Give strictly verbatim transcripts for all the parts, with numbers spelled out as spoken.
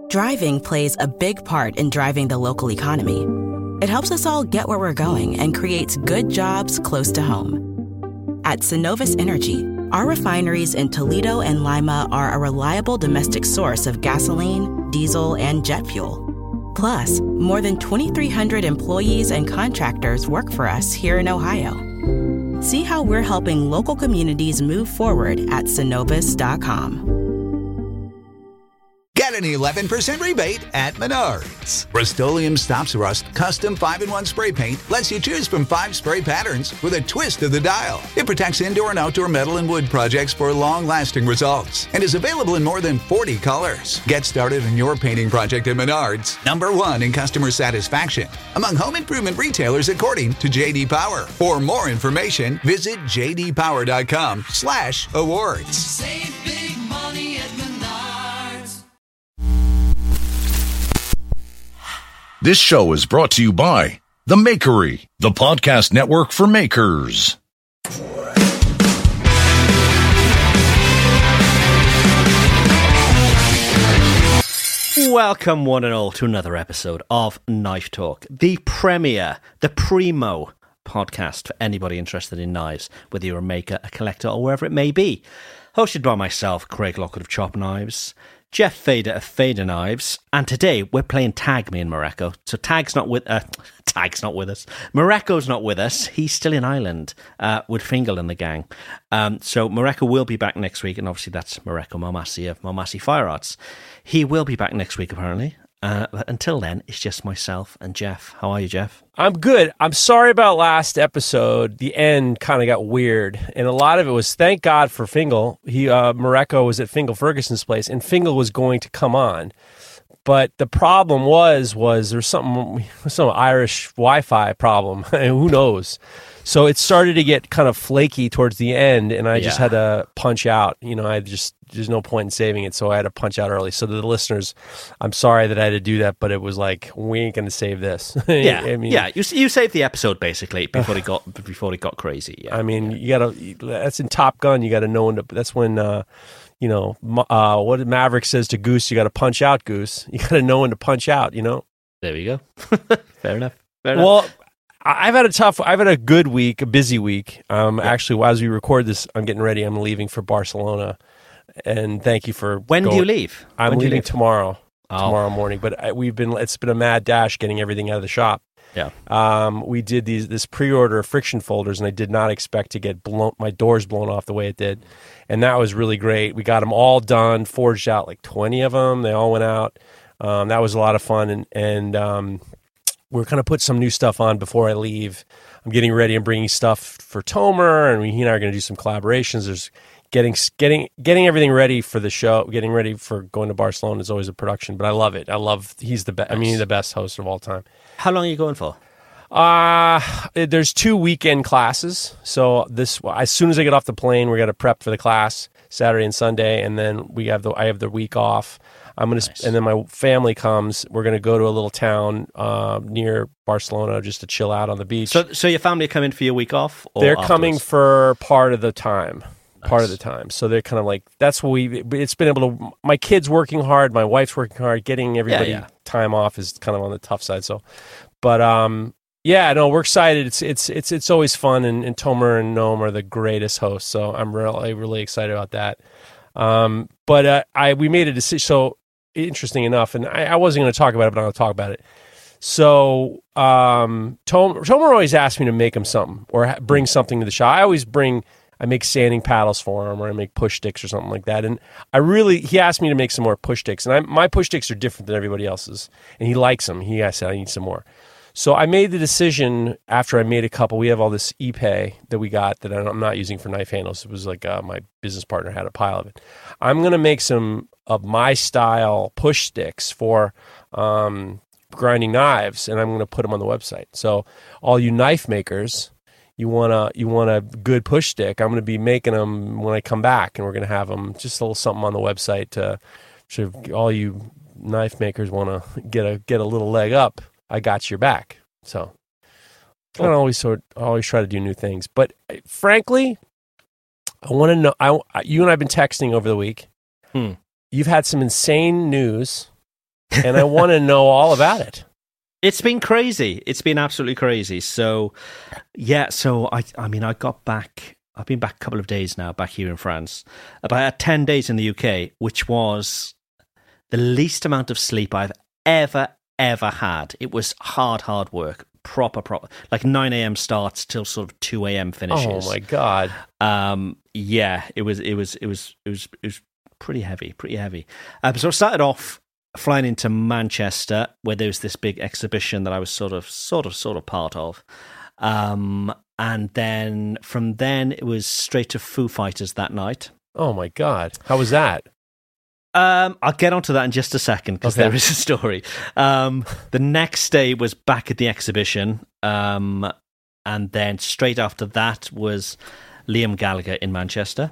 Driving plays a big part in driving the local economy. It helps us all get where we're going and creates good jobs close to home. At Synovus Energy, our refineries in Toledo and Lima are a reliable domestic source of gasoline, diesel, and jet fuel. Plus, more than twenty-three hundred employees and contractors work for us here in Ohio. See how we're helping local communities move forward at synovus dot com. Get an eleven percent rebate at Menards. Rust-Oleum Stops Rust Custom five in one Spray Paint lets you choose from five spray patterns with a twist of the dial. It protects indoor and outdoor metal and wood projects for long-lasting results and is available in more than forty colors. Get started on your painting project at Menards, number one in customer satisfaction among home improvement retailers according to J D Power. For more information, visit j d power dot com slash awards. Save big money at Menards. This show is brought to you by The Makery, the podcast network for makers. Welcome, one and all, to another episode of Knife Talk, the premier, the primo podcast for anybody interested in knives, whether you're a maker, a collector, or wherever it may be. Hosted by myself, Craig Lockwood of Chop Knives, Jeff Fader of Fader Knives, and today we're playing tag, me and Mareko. So Tag's not with uh, Tag's not with us. Mareko's not with us. He's still in Ireland uh, with Fingal and the gang. Um, so Mareko will be back next week, and obviously that's Mareko Momasi of Momasi Fire Arts. He will be back next week, apparently. Uh, but until then, it's just myself and Jeff. How are you, Jeff? I'm good. I'm sorry about last episode. The end kind of got weird, and a lot of it was thank God for Fingal. He uh, Mareko was at Fingal Ferguson's place, and Fingal was going to come on. But the problem was was there's something some Irish Wi-Fi problem. Who knows? So it started to get kind of flaky towards the end, and I yeah. just had to punch out. You know, I just there's no point in saving it, so I had to punch out early. So to the listeners, I'm sorry that I had to do that, but it was like we ain't gonna save this. Yeah, I mean, yeah. You you saved the episode basically before it got before it got crazy. Yeah. I mean, you gotta. That's in Top Gun. You got to know when to. That's when. Uh, you know, uh, what Maverick says to Goose, you got to punch out, Goose. You got to know when to punch out. You know. There we go. Fair enough. Fair enough. Well. I've had a tough, I've had a good week, a busy week. Um, yeah. Actually, as we record this, I'm getting ready. I'm leaving for Barcelona, and thank you for. When going. do you leave? I'm when leaving leave? tomorrow, oh. tomorrow morning. But I, we've been, it's been a mad dash getting everything out of the shop. Yeah. Um, we did these this pre-order of friction folders, and I did not expect to get blown, my doors blown off the way it did, and that was really great. We got them all done, forged out like twenty of them. They all went out. Um, that was a lot of fun, and and. Um, We're going to put some new stuff on before I leave. I'm getting ready and bringing stuff for Tomer, and we, he and I are going to do some collaborations. There's getting getting getting everything ready for the show. Getting ready for going to Barcelona is always a production, but I love it. I love he's the best. I mean, he's the best host of all time. How long are you going for? Uh there's two weekend classes. So this as soon as I get off the plane, we're going to prep for the class Saturday and Sunday, and then we have the I have the week off. I'm gonna, nice. And then my family comes. We're gonna go to a little town uh, near Barcelona just to chill out on the beach. So, so your family come in for your week off? Or they're afterwards? coming for part of the time. Nice. Part of the time. So they're kind of like that's what we. It's been able to. My kid's working hard. My wife's working hard. Getting everybody yeah, yeah. time off is kind of on the tough side. So, but um, yeah, no, we're excited. It's it's it's it's always fun, and, and Tomer and Noam are the greatest hosts. So I'm really really excited about that. Um, but uh, I we made a decision. So. Interesting enough, and I, I wasn't going to talk about it, but I'm going to talk about it. So, um, Tom, Tomer always asked me to make him something or ha- bring something to the shop. I always bring, I make sanding paddles for him, or I make push sticks or something like that. And I really, he asked me to make some more push sticks, and I, my push sticks are different than everybody else's, and he likes them. He I said I need some more. So I made the decision after I made a couple. We have all this Ipe that we got that I'm not using for knife handles. It was like uh, my business partner had a pile of it. I'm going to make some of my style push sticks for um, grinding knives, and I'm going to put them on the website. So all you knife makers, you want a you want a good push stick. I'm going to be making them when I come back, and we're going to have them just a little something on the website to, so all you knife makers want to get a get a little leg up. I got your back. So I don't always sort I always try to do new things, but frankly, I want to know. I you and I've been texting over the week. Hmm. You've had some insane news and I want to know all about it. It's been crazy. It's been absolutely crazy. So, yeah, so I I mean, I got back, I've been back a couple of days now, back here in France. But I had ten days in the U K, which was the least amount of sleep I've ever, ever had. It was hard, hard work. Proper, proper. Like nine a.m. starts till sort of two a.m. finishes. Oh, my God. Um, yeah, it was, it was, it was, it was, it was pretty heavy, pretty heavy. Um, so I started off flying into Manchester, where there was this big exhibition that I was sort of, sort of, sort of part of. Um, and then from then it was straight to Foo Fighters that night. Oh my God. How was that? Um, I'll get onto that in just a second because Okay. there is a story. Um, the next day was back at the exhibition. Um, and then straight after that was Liam Gallagher in Manchester.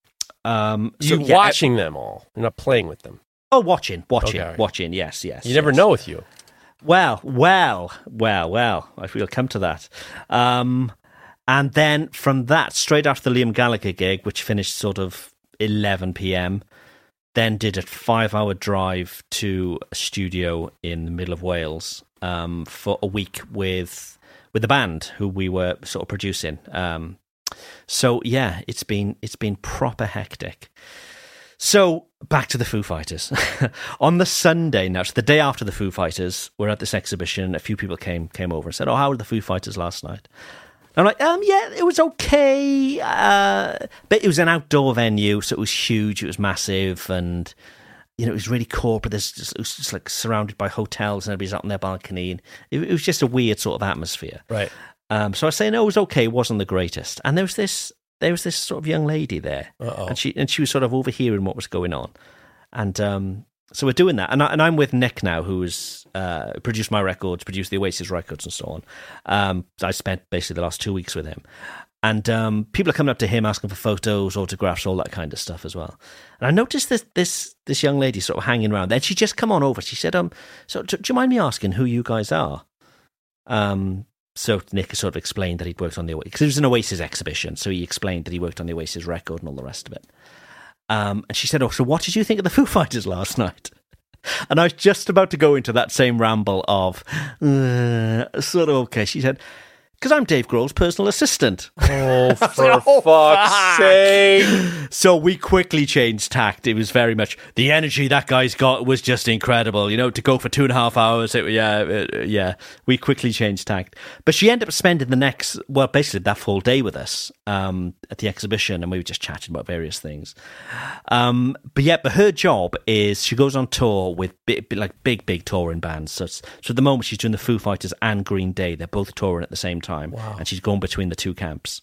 Um, so, You yeah, watching them all. You're not playing with them. Oh, watching, watching, Okay. watching. Yes, yes. You never yes. know with you. Well, well, well, well. I will come to that. Um, and then from that, straight after the Liam Gallagher gig, which finished sort of eleven p.m., then did a five-hour drive to a studio in the middle of Wales um, for a week with with the band who we were sort of producing. Um, so yeah, it's been it's been proper hectic. So back to the Foo Fighters. On the Sunday now, so the day after the Foo Fighters, we're at this exhibition. A few people came came over and said, "Oh, how were the Foo Fighters last night?" I'm like, um, yeah, it was okay, uh, but it was an outdoor venue, so it was huge, it was massive, and you know, it was really corporate. There's just, it was just like surrounded by hotels, and everybody's out on their balcony, and it, it was just a weird sort of atmosphere. Right. Um, so I was saying, no, it was okay, it wasn't the greatest, and there was this, there was this sort of young lady there, Uh-oh. and she and she was sort of overhearing what was going on, and um, so we're doing that, and, I, and I'm with Nick now, who's uh, produced my records, produced the Oasis records, and so on. Um, I spent basically the last two weeks with him, and um, people are coming up to him asking for photos, autographs, all that kind of stuff as well. And I noticed this this this young lady sort of hanging around. Then she just come on over. She said, "Um, so do, do you mind me asking who you guys are?" Um, so Nick sort of explained that he'd worked on the Oasis because it was an Oasis exhibition. So he explained that he worked on the Oasis record and all the rest of it. Um, and she said, "Oh, so what did you think of the Foo Fighters last night?" And I was just about to go into that same ramble of, uh, sort of, okay. She said, "Because I'm Dave Grohl's personal assistant." Oh, for fuck's sake. So we quickly changed tact. It was very much, the energy that guy's got was just incredible. You know, to go for two and a half hours, it, yeah, it, yeah. We quickly changed tact. But she ended up spending the next, well, basically that full day with us um, at the exhibition, and we were just chatting about various things. Um, but yeah, but her job is she goes on tour with big, like big, big touring bands. So, it's, so at the moment she's doing the Foo Fighters and Green Day. They're both touring at the same time, Wow. and she's going between the two camps.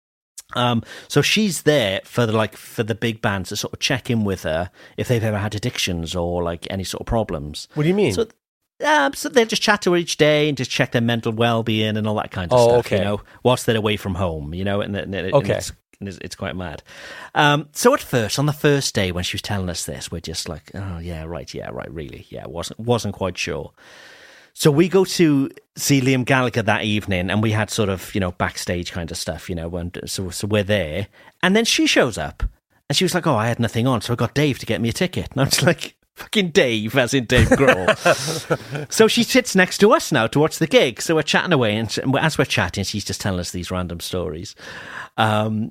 Um, so she's there for the like for the big bands to sort of check in with her if they've ever had addictions or like any sort of problems. What do you mean? So, um, so they'll just chat to her each day and just check their mental well-being and all that kind of Oh, stuff. okay. You know, whilst they're away from home. You know, and, and, and Okay. it's, and it's, it's quite mad. Um, so at first, on the first day when she was telling us this, we're just like, oh yeah, right, yeah, right, really, yeah, wasn't wasn't quite sure. So we go to see Liam Gallagher that evening, and we had sort of, you know, backstage kind of stuff, you know, and so, so we're there. And then she shows up, and she was like, "Oh, I had nothing on, so I got Dave to get me a ticket." And I was like, fucking Dave, as in Dave Grohl. So she sits next to us now to watch the gig. So we're chatting away, and as we're chatting, she's just telling us these random stories. Um,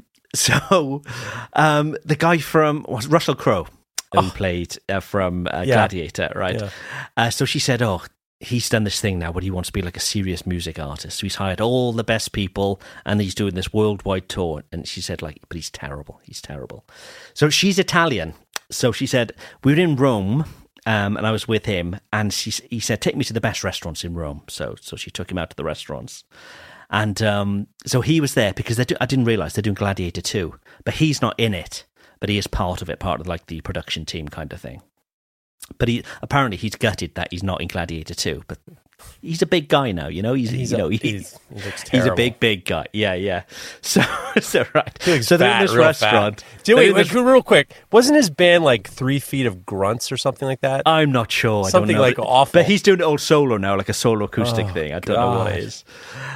so um, the guy from, was Russell Crowe, who Oh. played uh, from uh, Yeah. Gladiator, right? Yeah. Uh, so she said, "Oh, he's done this thing now where he wants to be like a serious music artist. So he's hired all the best people and he's doing this worldwide tour." And she said, like, but he's terrible. He's terrible. So she's Italian. So she said, we were in Rome um, and I was with him, and she, he said, "Take me to the best restaurants in Rome." So so she took him out to the restaurants. And um, so he was there because they do, I didn't realize they're doing Gladiator two, but he's not in it, but he is part of it, part of like the production team kind of thing. But he apparently he's gutted that he's not in Gladiator two. But he's a big guy now, you know. He's, He's you a- know he, he's- he looks he's a terrible. big big guy. Yeah, yeah. So so right. He looks So they're fat, in this real restaurant. fat. Do, They're wait, in wait, this- real quick. Wasn't his band like Three Feet of Grunts or something like that? I'm not sure. I Something don't know. like but, awful. But he's doing it all solo now, like a solo acoustic Oh, thing. I don't know what God. it is.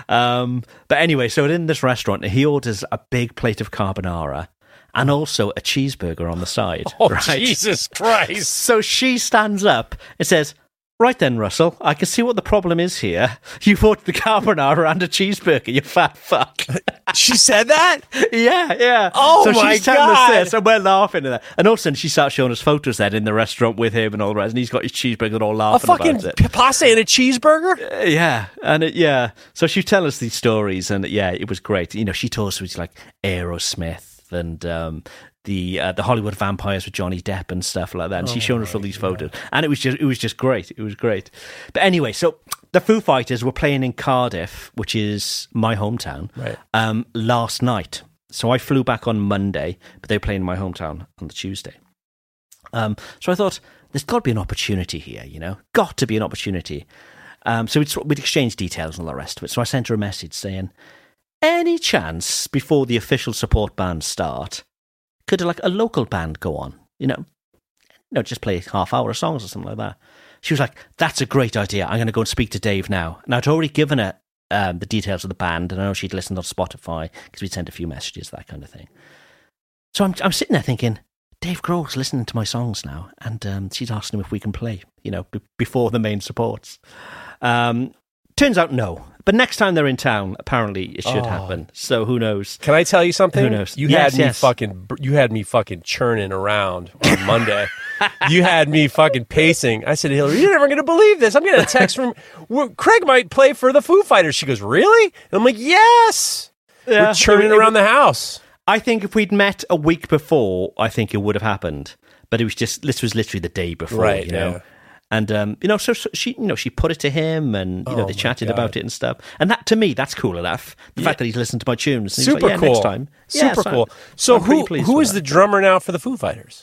Um, but anyway, so in this restaurant, he orders a big plate of carbonara and also a cheeseburger on the side. oh, right? Jesus Christ. So she stands up and says, Right then, Russell, I can see what the problem is here. You've ordered the carbonara and a cheeseburger, you fat fuck. She said that? Yeah, yeah. Oh, so my she's telling God. us this, and we're laughing at that. And all of a sudden, she starts showing us photos then in the restaurant with him and all the rest, and he's got his cheeseburger and all A laughing fucking about it. p- pasta and a cheeseburger? Uh, yeah, and it, yeah. So she tell us these stories, and yeah, it was great. You know, she told us it was like Aerosmith and um, the uh, the Hollywood Vampires with Johnny Depp and stuff like that. And she's showing us all these photos, and it was just it was just great. It was great. But anyway, so the Foo Fighters were playing in Cardiff, which is my hometown, Right. um, last night. So I flew back on Monday, but they were playing in my hometown on the Tuesday. Um, so I thought there's got to be an opportunity here, you know, got to be an opportunity. Um, so we'd, we'd exchange details and all the rest of it. So I sent her a message saying, any chance before the official support bands start, could like a local band go on? You know, you know, just play half hour of songs or something like that. She was like, that's a great idea. I'm going to go and speak to Dave now. And I'd already given her um, the details of the band, and I know she'd listened on Spotify because we'd sent a few messages, that kind of thing. So I'm, I'm sitting there thinking, Dave Grohl's listening to my songs now, and um, she's asking him if we can play, you know, b- before the main supports. Um, turns out no. But next time they're in town, apparently it should Oh. happen. So who knows? Can I tell you something? Who knows? You Yes, had me yes. fucking. You had me fucking churning around on Monday. You had me fucking pacing. I said, Hillary, you're never going to believe this. I'm getting a text from well, Craig might play for the Foo Fighters. She goes, really? And I'm like, yes. Yeah. We're churning It- it- around the house. I think if we'd met a week before, I think it would have happened. But it was just this was literally the day before, Right, you know. yeah. And um, you know, so, so she, you know, she put it to him, and you know, Oh, they my chatted God. about it and stuff. And that, to me, that's cool enough. The fact that he's listened to my tunes, and he's Super like, yeah, cool. next time, Yeah, Super so cool. I'm- So I'm pretty who pleased who with is the that. drummer now for the Foo Fighters?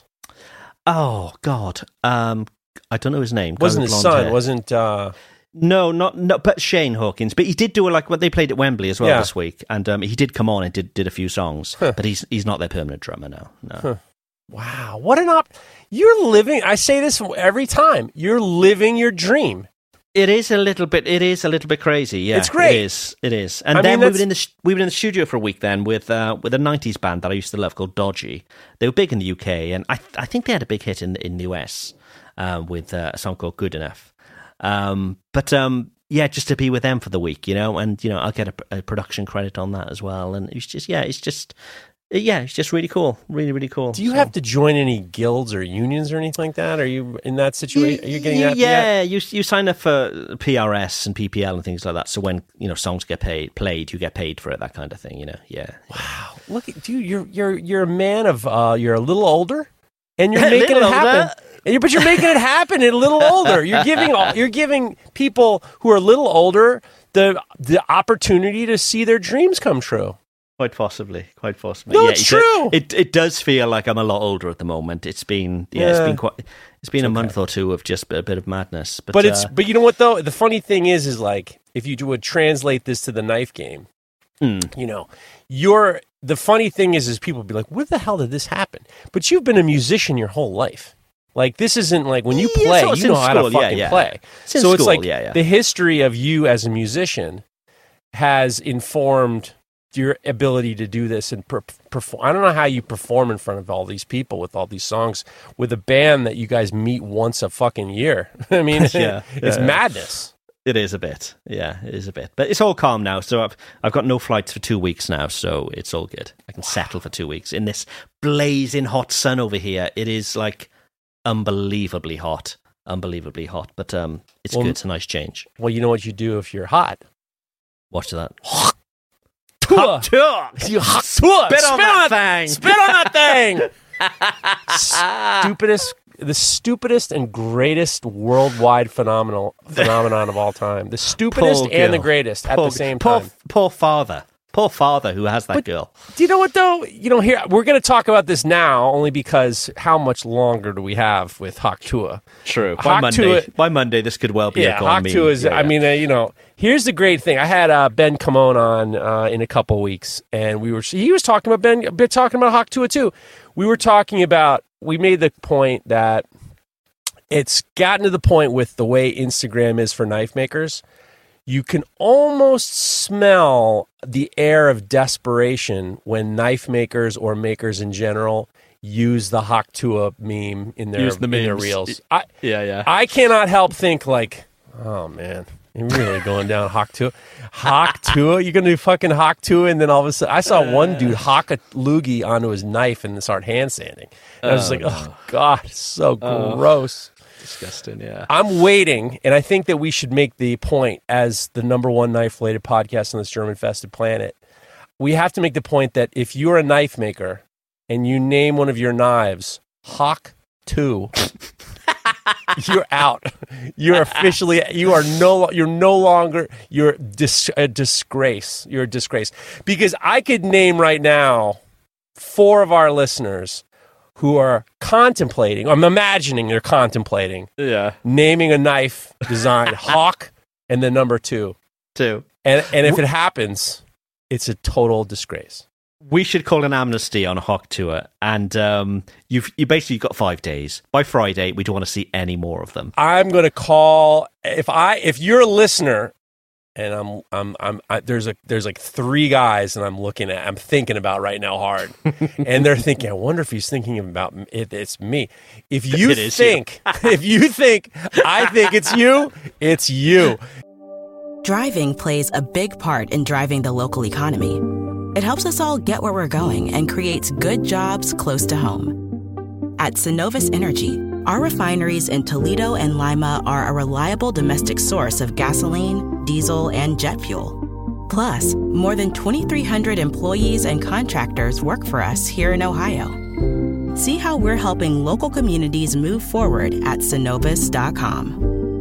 Oh God, um, I don't know his name. Guy Wasn't with his blonde son? hair. Wasn't uh, No, not no, but Shane Hawkins. But he did do a, like what they played at Wembley as well Yeah. this week, and um, he did come on and did did a few songs. Huh. But he's he's not their permanent drummer now. No. Huh. Wow, what an op! You're living. I say this every time. You're living your dream. It is a little bit. It is a little bit crazy. Yeah, It's great. It is. It is. And I then mean, we were that's- in the sh- we were in the studio for a week then with uh, with a nineties band that I used to love called Dodgy. They were big in the U K, and I I think they had a big hit in in the U S um, with uh, a song called Good Enough. Um, but um, yeah, just to be with them for the week, you know, and you know I'll get a, a production credit on that as well. And it's just yeah, it's just yeah, it's just really cool, really really cool. Do you So- have to join any guilds or unions or anything like that? Are you in that situation? Are you getting that? Yeah, yet? you you sign up for P R S and P P L and things like that. So when you know songs get paid, played, you get paid for it. That kind of thing. You know, yeah. Wow. Look at you. You're you're you're a man of. Uh, you're a little older, and you're making it Little happen. older. And you're, but you're making it happen. And a little older. You're giving all- you're giving people who are a little older the the opportunity to see their dreams come true. Quite possibly, quite possibly. No, yeah, it's it, true. It it does feel like I'm a lot older at the moment. It's been yeah, it's Yeah. been quite. It's been a month or two of just a bit of madness. But, But it's uh, but you know what though? The funny thing is is like if you would translate this to the knife game, mm, you know, you're the funny thing is is people be like, where the hell did this happen? But you've been a musician your whole life. Like this isn't like when you Yeah, play, so it's you know in how school, to yeah, fucking yeah. play. It's in so it's school, like yeah, yeah. the history of you as a musician has informed your ability to do this and per- perform. I don't know how you perform in front of all these people with all these songs with a band that you guys meet once a fucking year. I mean, Yeah, it's yeah. madness. it is a bit. Yeah, it is a bit. But it's all calm now. So I've I've got no flights for two weeks now. So it's all good. I can settle for two weeks in this blazing hot sun over here. It is like unbelievably hot, unbelievably hot. But um, it's Well, good. It's a nice change. Well, you know what you do if you're hot. Watch that. Tuh. Talk. You hot Spit on that thing. Spit on that thing. Stupidest, the stupidest and greatest worldwide phenomenal phenomenon of all time. The stupidest Poor and the girl. greatest at Poor- the same poor, time. Poor father. Poor father who has that girl. Do you know what though? You know, here we're going to talk about this now only because how much longer do we have with Hawk Tua? True. By Hawk Monday, Tua- by Monday, this could well be Yeah, a gone Hawk meme. Tua is. Yeah, I yeah. mean, uh, you know, here's the great thing. I had uh, Ben Camone on uh, in a couple weeks, and we were. He was talking about Ben, been talking about Hawk Tua too. We were talking about. We made the point that it's gotten to the point with the way Instagram is for knife makers. You can almost smell the air of desperation when knife makers or makers in general use the Haktua meme in their, Use the in their memes. reels. I, Yeah, yeah. I cannot help think like, oh man, you're really going down Haktua. Haktua? You're going to do fucking Haktua? And then all of a sudden, I saw one dude hock a loogie onto his knife and start hand sanding. And I was Oh, just like, oh God, it's so Oh. gross. Disgusting, yeah. I'm waiting, and I think that we should make the point as the number one knife-related podcast on this German-infested planet. We have to make the point that if you're a knife maker and you name one of your knives Hawk two, you're out. You're officially, you are no, you're no longer, you're dis, a disgrace. You're a disgrace. Because I could name right now four of our listeners who are contemplating, I'm imagining they're contemplating Yeah. naming a knife designed Hawk and the number two. Two. And and if it happens, it's a total disgrace. We should call an amnesty on Hawk Tour, and um, you've you basically got five days. By Friday, we don't want to see any more of them. I'm going to call if I if you're a listener and I'm I'm I'm I, there's a there's like three guys and I'm looking at I'm thinking about right now hard. And they're thinking, I wonder if he's thinking about it, it's me. If you It is think if you think I think it's you, it's you. Driving plays a big part in driving the local economy. It helps us all get where we're going and creates good jobs close to home. At Synovus Energy, our refineries in Toledo and Lima are a reliable domestic source of gasoline, diesel, and jet fuel. Plus, more than twenty-three hundred employees and contractors work for us here in Ohio. See how we're helping local communities move forward at synovus dot com.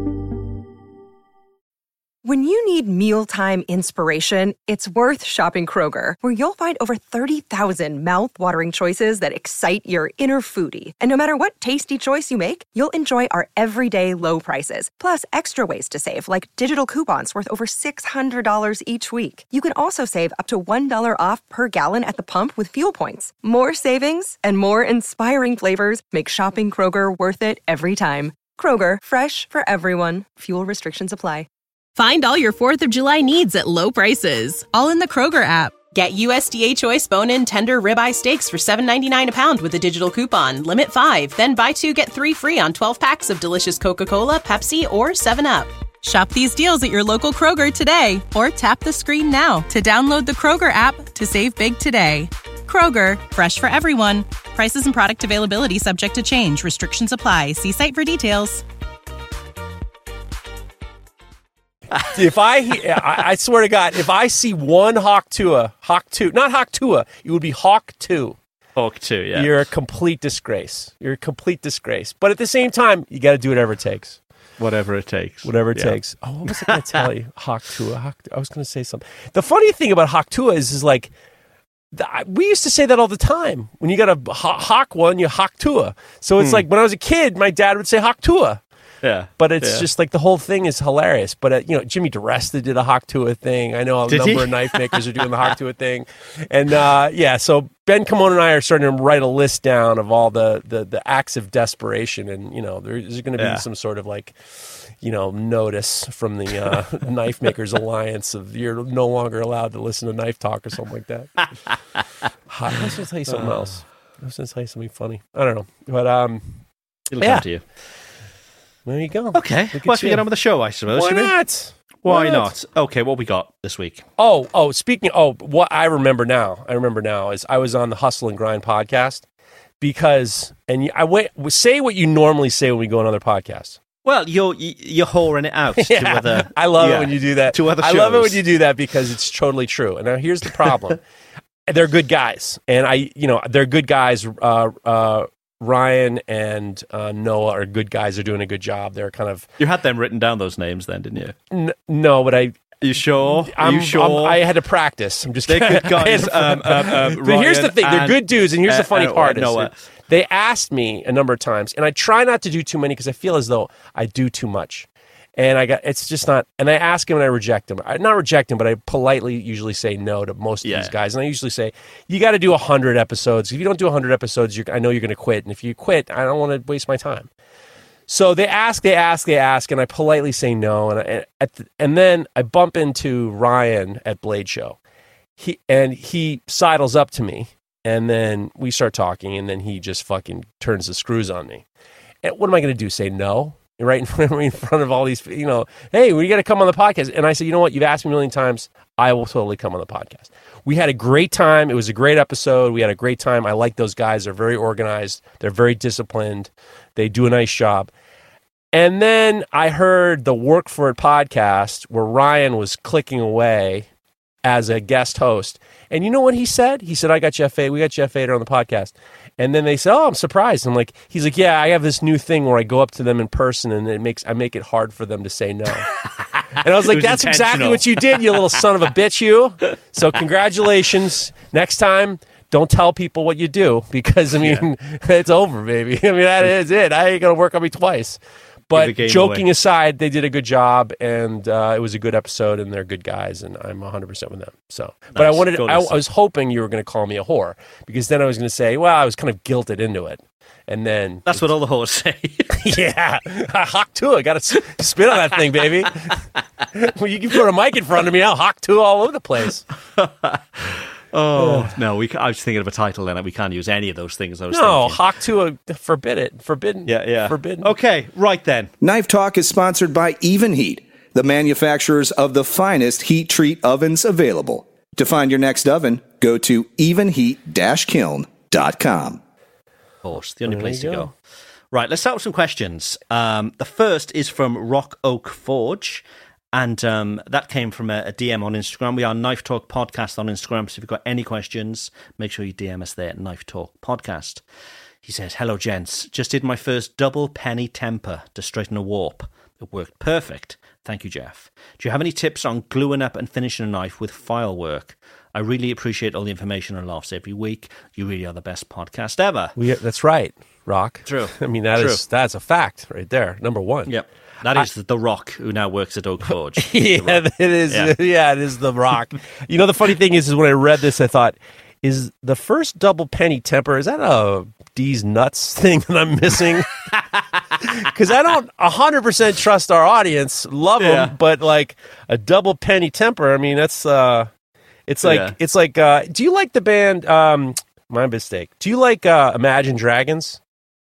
When you need mealtime inspiration, it's worth shopping Kroger, where you'll find over thirty thousand mouth-watering choices that excite your inner foodie. And no matter what tasty choice you make, you'll enjoy our everyday low prices, plus extra ways to save, like digital coupons worth over six hundred dollars each week. You can also save up to one dollar off per gallon at the pump with fuel points. More savings and more inspiring flavors make shopping Kroger worth it every time. Kroger, fresh for everyone. Fuel restrictions apply. Find all your fourth of July needs at low prices, all in the Kroger app. Get U S D A Choice bone-in tender ribeye steaks for seven ninety-nine a pound with a digital coupon. Limit five, then buy two, get three free on twelve packs of delicious Coca-Cola, Pepsi, or seven up. Shop these deals at your local Kroger today, or tap the screen now to download the Kroger app to save big today. Kroger, fresh for everyone. Prices and product availability subject to change. Restrictions apply. See site for details. If I, I, I swear to God, if I see one Hawk Tua, Hawk two, not Hawk Tua, it would be Hawk two. Hawk two, yeah. You're a complete disgrace. You're a complete disgrace. But at the same time, you got to do whatever it takes. Whatever it takes. Whatever it Yeah. takes. Oh, what was I going to tell you? Hawk Tua. Hawk, I was going to say something. The funny thing about Hawk Tua is, is like, the, I- we used to say that all the time. When you got a ho- Hawk one, you Hawk Tua. So it's Hmm. like when I was a kid, my dad would say Hawk Tua. Yeah. But it's yeah. just like the whole thing is hilarious. But, uh, you know, Jimmy DeResta did a Hawk Tua thing. I know a Did number he? of knife makers are doing the Hawk Tua thing. And, uh, yeah, so Ben Kimon and I are starting to write a list down of all the, the, the acts of desperation. And, you know, there's going to be Yeah. some some sort of like, you know, notice from the uh, Knife Makers Alliance of you're no longer allowed to listen to Knife Talk or something like that. I was going to tell you something else. I was going to tell you something funny. I don't know. But um, It'll yeah. come to you. there you go. Okay. Look at Well, if we you. get on with the show, I suppose. Why should we? not? Why not? Okay, what we got this week? Oh, oh, speaking oh, what I remember now, I remember now is I was on the Hustle and Grind podcast because and I went say what you normally say when we go on other podcasts. Well, you're you're whoring it out to Yeah, other. I love yeah, it when you do that. to other I love it when shows. you do that because it's totally true. And now here's the problem. They're good guys. And I, you know, they're good guys. Uh, uh, Ryan and uh, Noah are good guys. They're doing a good job. They're kind of You had them written down, those names, then, didn't you? n- no, but I. Are you sure? Are I'm, you sure? I'm- I had to practice. I'm just They're kidding. good guys. I had Um, to- um, um, but here's the Ryan thing: they're and- good dudes, and here's uh, the funny uh, part: is Noah. that they asked me a number of times, and I try not to do too many because I feel as though I do too much, and I got it's just not. And I ask him, and I reject him. I not reject him, but I politely usually say no to most of Yeah. these guys, and I usually say you got to do a hundred episodes. If you don't do a hundred episodes, you're, I know you're going to quit, and if you quit, I don't want to waste my time. So they ask, they ask, they ask, and I politely say no. And I, at the, and then I bump into Ryan at Blade Show. He and he sidles up to me And then we start talking, and then he just fucking turns the screws on me. And what am I going to do? Say no? Right in front, of, in front of all these, you know, hey, we got to come on the podcast. And I said, you know what? You've asked me a million times. I will totally come on the podcast. We had a great time. It was a great episode. We had a great time. I like those guys. They're very organized. They're very disciplined. They do a nice job. And then I heard the Work For It podcast where Ryan was clicking away as a guest host. And you know what he said? He said, I got Jeff Fader. We got Jeff Fader on the podcast. And then they said, oh, I'm surprised. I'm like, he's like, yeah, I have this new thing where I go up to them in person and it makes I make it hard for them to say no. And I was like, was that's exactly what you did, you little son of a bitch, you. So congratulations. Next time, don't tell people what you do because, I mean, yeah. It's over, baby. I mean, that is it. I ain't going to work on me twice. But joking away. aside, they did a good job, and uh, it was a good episode, and they're good guys, and I'm one hundred percent with them. So, nice. But I wanted, I, I was hoping you were going to call me a whore, because then I was going to say, well, I was kind of guilted into it, and then that's what all the whores say. Yeah, hawk to it. Got to spit on that thing, baby. Well, you can put a mic in front of me, I'll hawk to all over the place. Oh, no, we, I was thinking of a title then. We can't use any of those things. I was no, thinking. hawk to a forbid it. Forbidden. Yeah, yeah. Forbidden. Okay, right then. Knife Talk is sponsored by Even Heat, the manufacturers of the finest heat treat ovens available. To find your next oven, go to even heat dash kiln dot com. Of course, the only There place you to go. go. Right, let's start with some questions. Um, the first is from Rock Oak Forge. And um, that came from a, a D M on Instagram. We are Knife Talk Podcast on Instagram. So if you've got any questions, make sure you D M us there at Knife Talk Podcast. He says, hello, gents. Just did my first double penny temper to straighten a warp. It worked perfect. Thank you, Jeff. Do you have any tips on gluing up and finishing a knife with file work? I really appreciate all the information and laughs every week. You really are the best podcast ever. We, that's right, Rock. True. I mean, that True. is that's a fact right there. Number one. Yep. That is I, The Rock, who now works at Oak Forge. Yeah, it is. Yeah. yeah, it is The Rock. You know, the funny thing is, is when I read this, I thought, is the first double penny temper, is that a D's nuts thing that I'm missing? Because I don't one hundred percent trust our audience. Love yeah. them, but like a double penny temper, I mean, that's, uh, it's like, yeah. it's like, uh, do you like the band, um, my mistake, do you like uh, Imagine Dragons?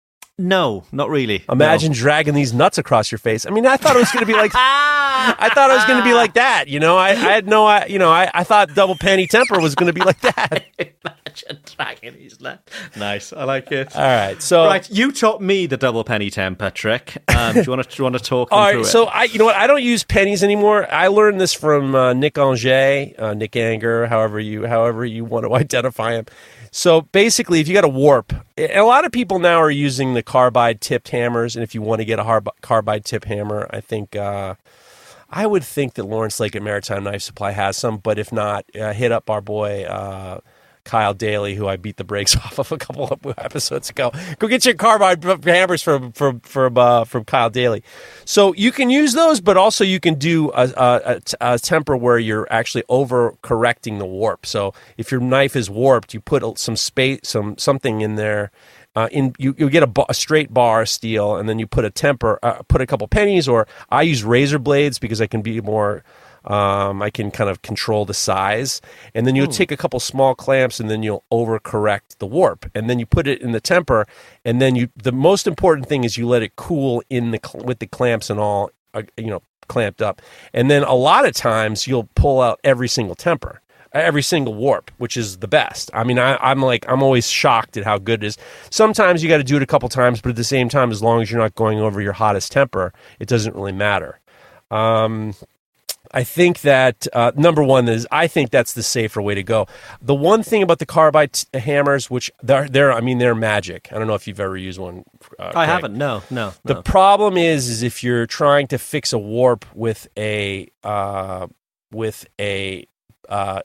No, not really. Imagine no. dragging these nuts across your face. I mean, I thought it was going to be like, I thought it was going to be like that. You know, I, I had no, I, you know, I, I thought double penny temper was going to be like that. Imagine dragging these nuts. Nice, I like it. All right, so right, you taught me the double penny temper trick. Um, do you want to, do you want to talk? All right, through so it? I, you know what, I don't use pennies anymore. I learned this from uh, Nick Anger, uh, Nick Anger, however you, however you want to identify him. So basically, if you got a warp, a lot of people now are using the carbide tipped hammers, and if you want to get a hard, carbide tip hammer, I think uh, I would think that Lawrence Lake at Maritime Knife Supply has some. But if not, uh, hit up our boy uh, Kyle Daly, who I beat the brakes off of a couple of episodes ago. Go get your carbide hammers from from from uh, from Kyle Daly. So you can use those, but also you can do a, a, a temper where you're actually over correcting the warp. So if your knife is warped, you put some space, some something in there. Uh, in you, you get a, a straight bar of steel, and then you put a temper, uh, put a couple pennies, or I use razor blades because I can be more. Um, I can kind of control the size, and then you'll Ooh. take a couple small clamps, and then you'll overcorrect the warp, and then you put it in the temper, and then you. The most important thing is you let it cool in the with the clamps and all, uh, you know, clamped up, and then a lot of times you'll pull out every single temper, every single warp, which is the best. I mean, I, I'm like I'm always shocked at how good it is. Sometimes you got to do it a couple times, but at the same time, as long as you're not going over your hottest temper, it doesn't really matter. Um, I think that, uh, number one, is I think that's the safer way to go. The one thing about the carbide t- hammers, which they're, they're, I mean, they're magic. I don't know if you've ever used one. Uh, I Craig. haven't, no, no. The no. problem is, is if you're trying to fix a warp with a, uh, with a, uh,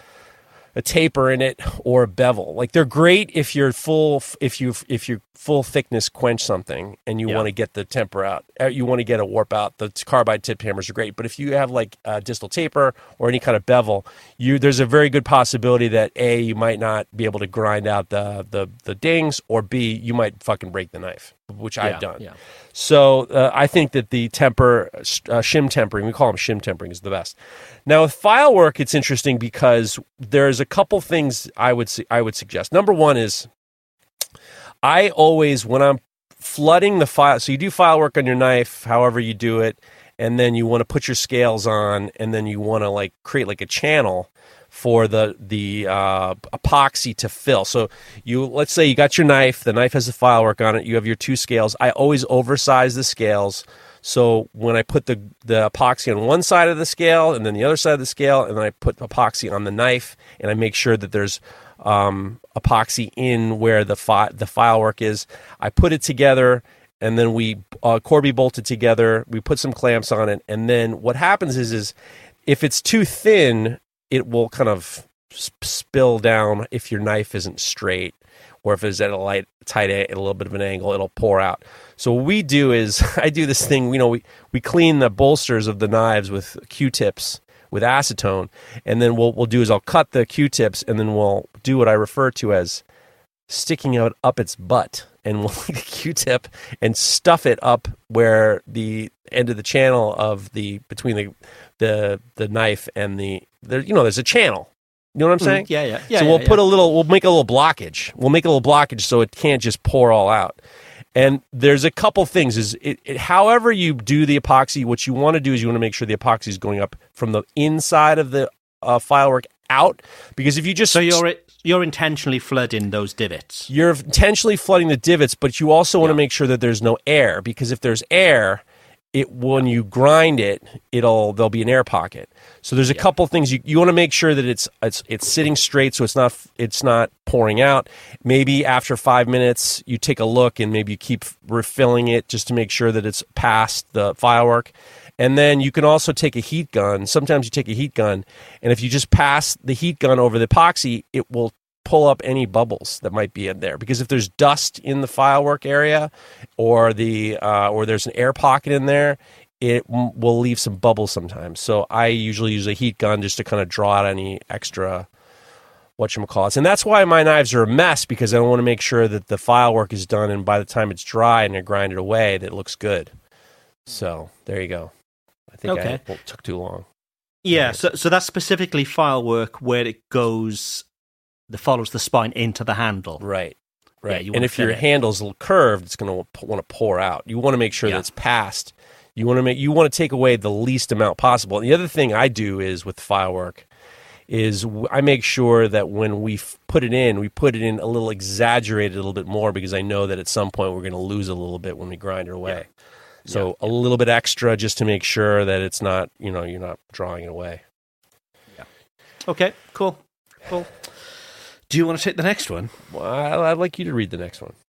a taper in it or a bevel. Like they're great if you're full, if you if you full thickness quench something and you yeah. want to get the temper out, you want to get a warp out. The carbide tipped hammers are great, but if you have like a distal taper or any kind of bevel, you there's a very good possibility that A, you might not be able to grind out the the the dings, or B, you might fucking break the knife. which Yeah, I've done. yeah. So uh, I think that the temper, uh, shim tempering, we call them shim tempering, is the best. Now with file work, it's interesting because there's a couple things I would su- I would suggest. Number one is I always, when I'm flooding the file, so you do file work on your knife, however you do it, and then you want to put your scales on, and then you want to like create like a channel for the the uh, epoxy to fill. So you let's say you got your knife, the knife has the file work on it, you have your two scales. I always oversize the scales. So when I put the, the epoxy on one side of the scale and then the other side of the scale, and then I put epoxy on the knife, and I make sure that there's um, epoxy in where the fi- the file work is. I put it together, and then we uh, Corby bolted together. We put some clamps on it, and then what happens is is if it's too thin, it will kind of sp- spill down if your knife isn't straight, or if it's at a light, tight, at a little bit of an angle, it'll pour out. So what we do is, I do this thing, you know, we, we clean the bolsters of the knives with Q-tips, with acetone, and then what we'll do is I'll cut the Q-tips, and then we'll do what I refer to as sticking out up its butt, and we'll take a Q-tip and stuff it up where the end of the channel of the, between the the the knife and the, there, you know, there's a channel. You know what I'm saying? Mm, yeah, yeah, yeah. So yeah, we'll yeah. put a little, we'll make a little blockage. We'll make a little blockage so it can't just pour all out. And there's a couple things. Is it, it, however you do the epoxy, what you want to do is you want to make sure the epoxy is going up from the inside of the uh, file work out. Because if you just So you're you're intentionally flooding those divots. You're intentionally flooding the divots, but you also want Yeah. to make sure that there's no air, because if there's air, it when you grind it, it'll there'll be an air pocket. So there's a Yeah. couple things you, you want to make sure that it's it's it's sitting straight, so it's not it's not pouring out. Maybe after five minutes you take a look and maybe you keep refilling it just to make sure that it's past the file work. And then you can also take a heat gun. Sometimes you take a heat gun, and if you just pass the heat gun over the epoxy, it will pull up any bubbles that might be in there. Because if there's dust in the file work area, or the uh, or there's an air pocket in there, it m- will leave some bubbles sometimes. So I usually use a heat gun just to kind of draw out any extra whatchamacallits. And that's why my knives are a mess, because I want to make sure that the file work is done, and by the time it's dry and I grind it away, that it looks good. So there you go. I think Okay. I it took too long. Yeah, so so that's specifically file work where it goes, that follows the spine into the handle. Right. Yeah, Right. you and wanna if your fit it. handle's a little curved, it's going to want to pour out. You want to make sure Yeah. that it's past. You want to make you want to take away the least amount possible. And the other thing I do is with file work is w- I make sure that when we f- put it in, we put it in a little exaggerated a little bit more, because I know that at some point we're going to lose a little bit when we grind it away. So a little bit extra just to make sure that it's not, you know, you're not drawing it away. Okay, cool, cool. Do you want to take the next one? Well, I- I'd like you to read the next one.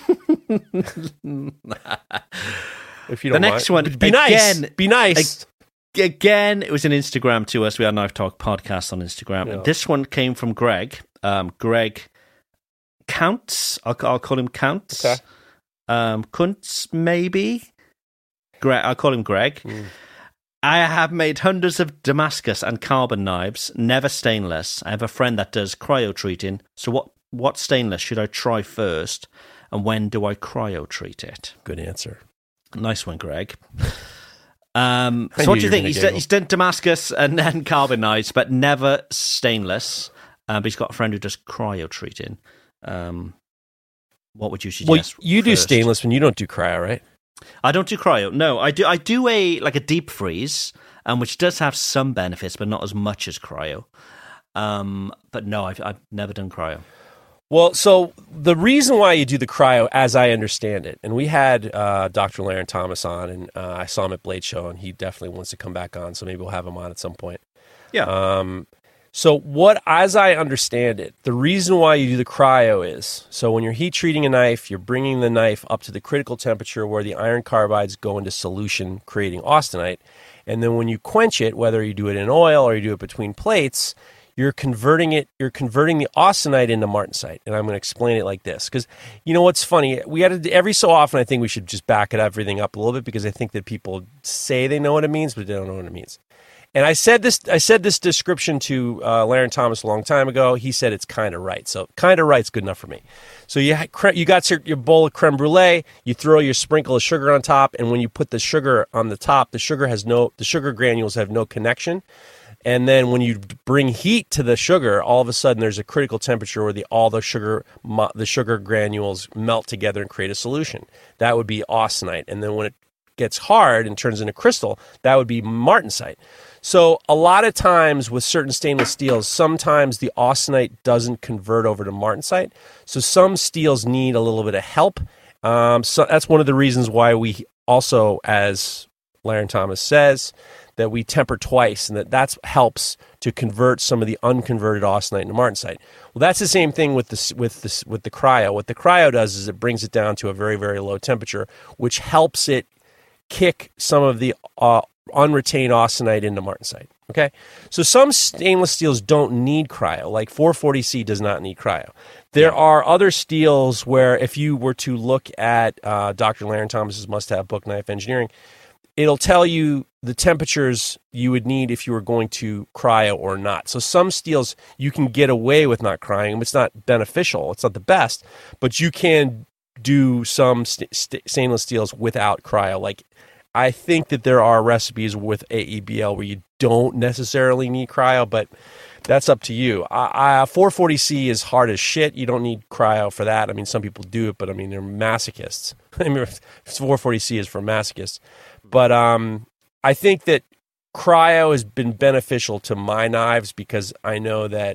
If you The don't next mind. one, Be nice. again- Be nice. Again, it was an Instagram to us. We are Knife Talk Podcast on Instagram. Yeah. This one came from Greg. Um, Greg Counts. I'll, I'll call him Counts. Okay. Um, Kuntz, maybe. Greg. I'll call him Greg. Mm. I have made hundreds of Damascus and carbon knives, never stainless. I have a friend that does cryo treating. So what, what stainless should I try first? And when do I cryo treat it? Good answer. Nice one, Greg. Um, I so what knew do you you were think? gonna He's done, giggle. he's done Damascus and then carbon knives, but never stainless. Um, but he's got a friend who does cryo treating. Um, what would you Well, suggest? you do first? stainless when you don't do cryo, right? I don't do cryo. No, I do. I do a like a deep freeze, um, which does have some benefits, but not as much as cryo. Um, but no, I've, I've never done cryo. Well, so the reason why you do the cryo, as I understand it, and we had uh, Doctor Laren Thomas on, and uh, I saw him at Blade Show, and he definitely wants to come back on, so maybe we'll have him on at some point. Yeah. Um, so what, as I understand it, the reason why you do the cryo is, so when you're heat treating a knife, you're bringing the knife up to the critical temperature where the iron carbides go into solution, creating austenite. And then when you quench it, whether you do it in oil or you do it between plates, you're converting it, you're converting the austenite into martensite. And I'm going to explain it like this. Because, you know what's funny? We got to, every so often, I think we should just back it everything up a little bit, because I think that people say they know what it means, but they don't know what it means. And I said this I said this description to uh, Larrin Thomas a long time ago. He said it's kind of right. So kind of right's good enough for me. So you ha- you got your, your bowl of creme brulee, you throw your sprinkle of sugar on top, and when you put the sugar on the top, the sugar has no the sugar granules have no connection. And then when you bring heat to the sugar, all of a sudden there's a critical temperature where the all the sugar the sugar granules melt together and create a solution. That would be austenite. And then when it gets hard and turns into crystal, that would be martensite. So a lot of times with certain stainless steels, sometimes the austenite doesn't convert over to martensite. So some steels need a little bit of help. Um, so that's one of the reasons why we also, as Larrin Thomas says, that we temper twice, and that that helps to convert some of the unconverted austenite into martensite. Well, that's the same thing with the with the with the cryo. What the cryo does is it brings it down to a very very low temperature, which helps it kick some of the uh, unretained austenite into martensite. Okay, so some stainless steels don't need cryo, like four forty C does not need cryo. There are other steels where, if you were to look at uh, Doctor Larrin Thomas's must-have book, Knife Engineering, it'll tell you the temperatures you would need if you were going to cryo or not. So some steels you can get away with not crying. It's not beneficial. It's not the best, but you can do some st- st- stainless steels without cryo. Like, I think that there are recipes with A E B L where you don't necessarily need cryo, but that's up to you. I, I, four forty C is hard as shit. You don't need cryo for that. I mean, some people do it, but I mean, they're masochists. I mean, four forty C is for masochists. But um, I think that cryo has been beneficial to my knives because I know that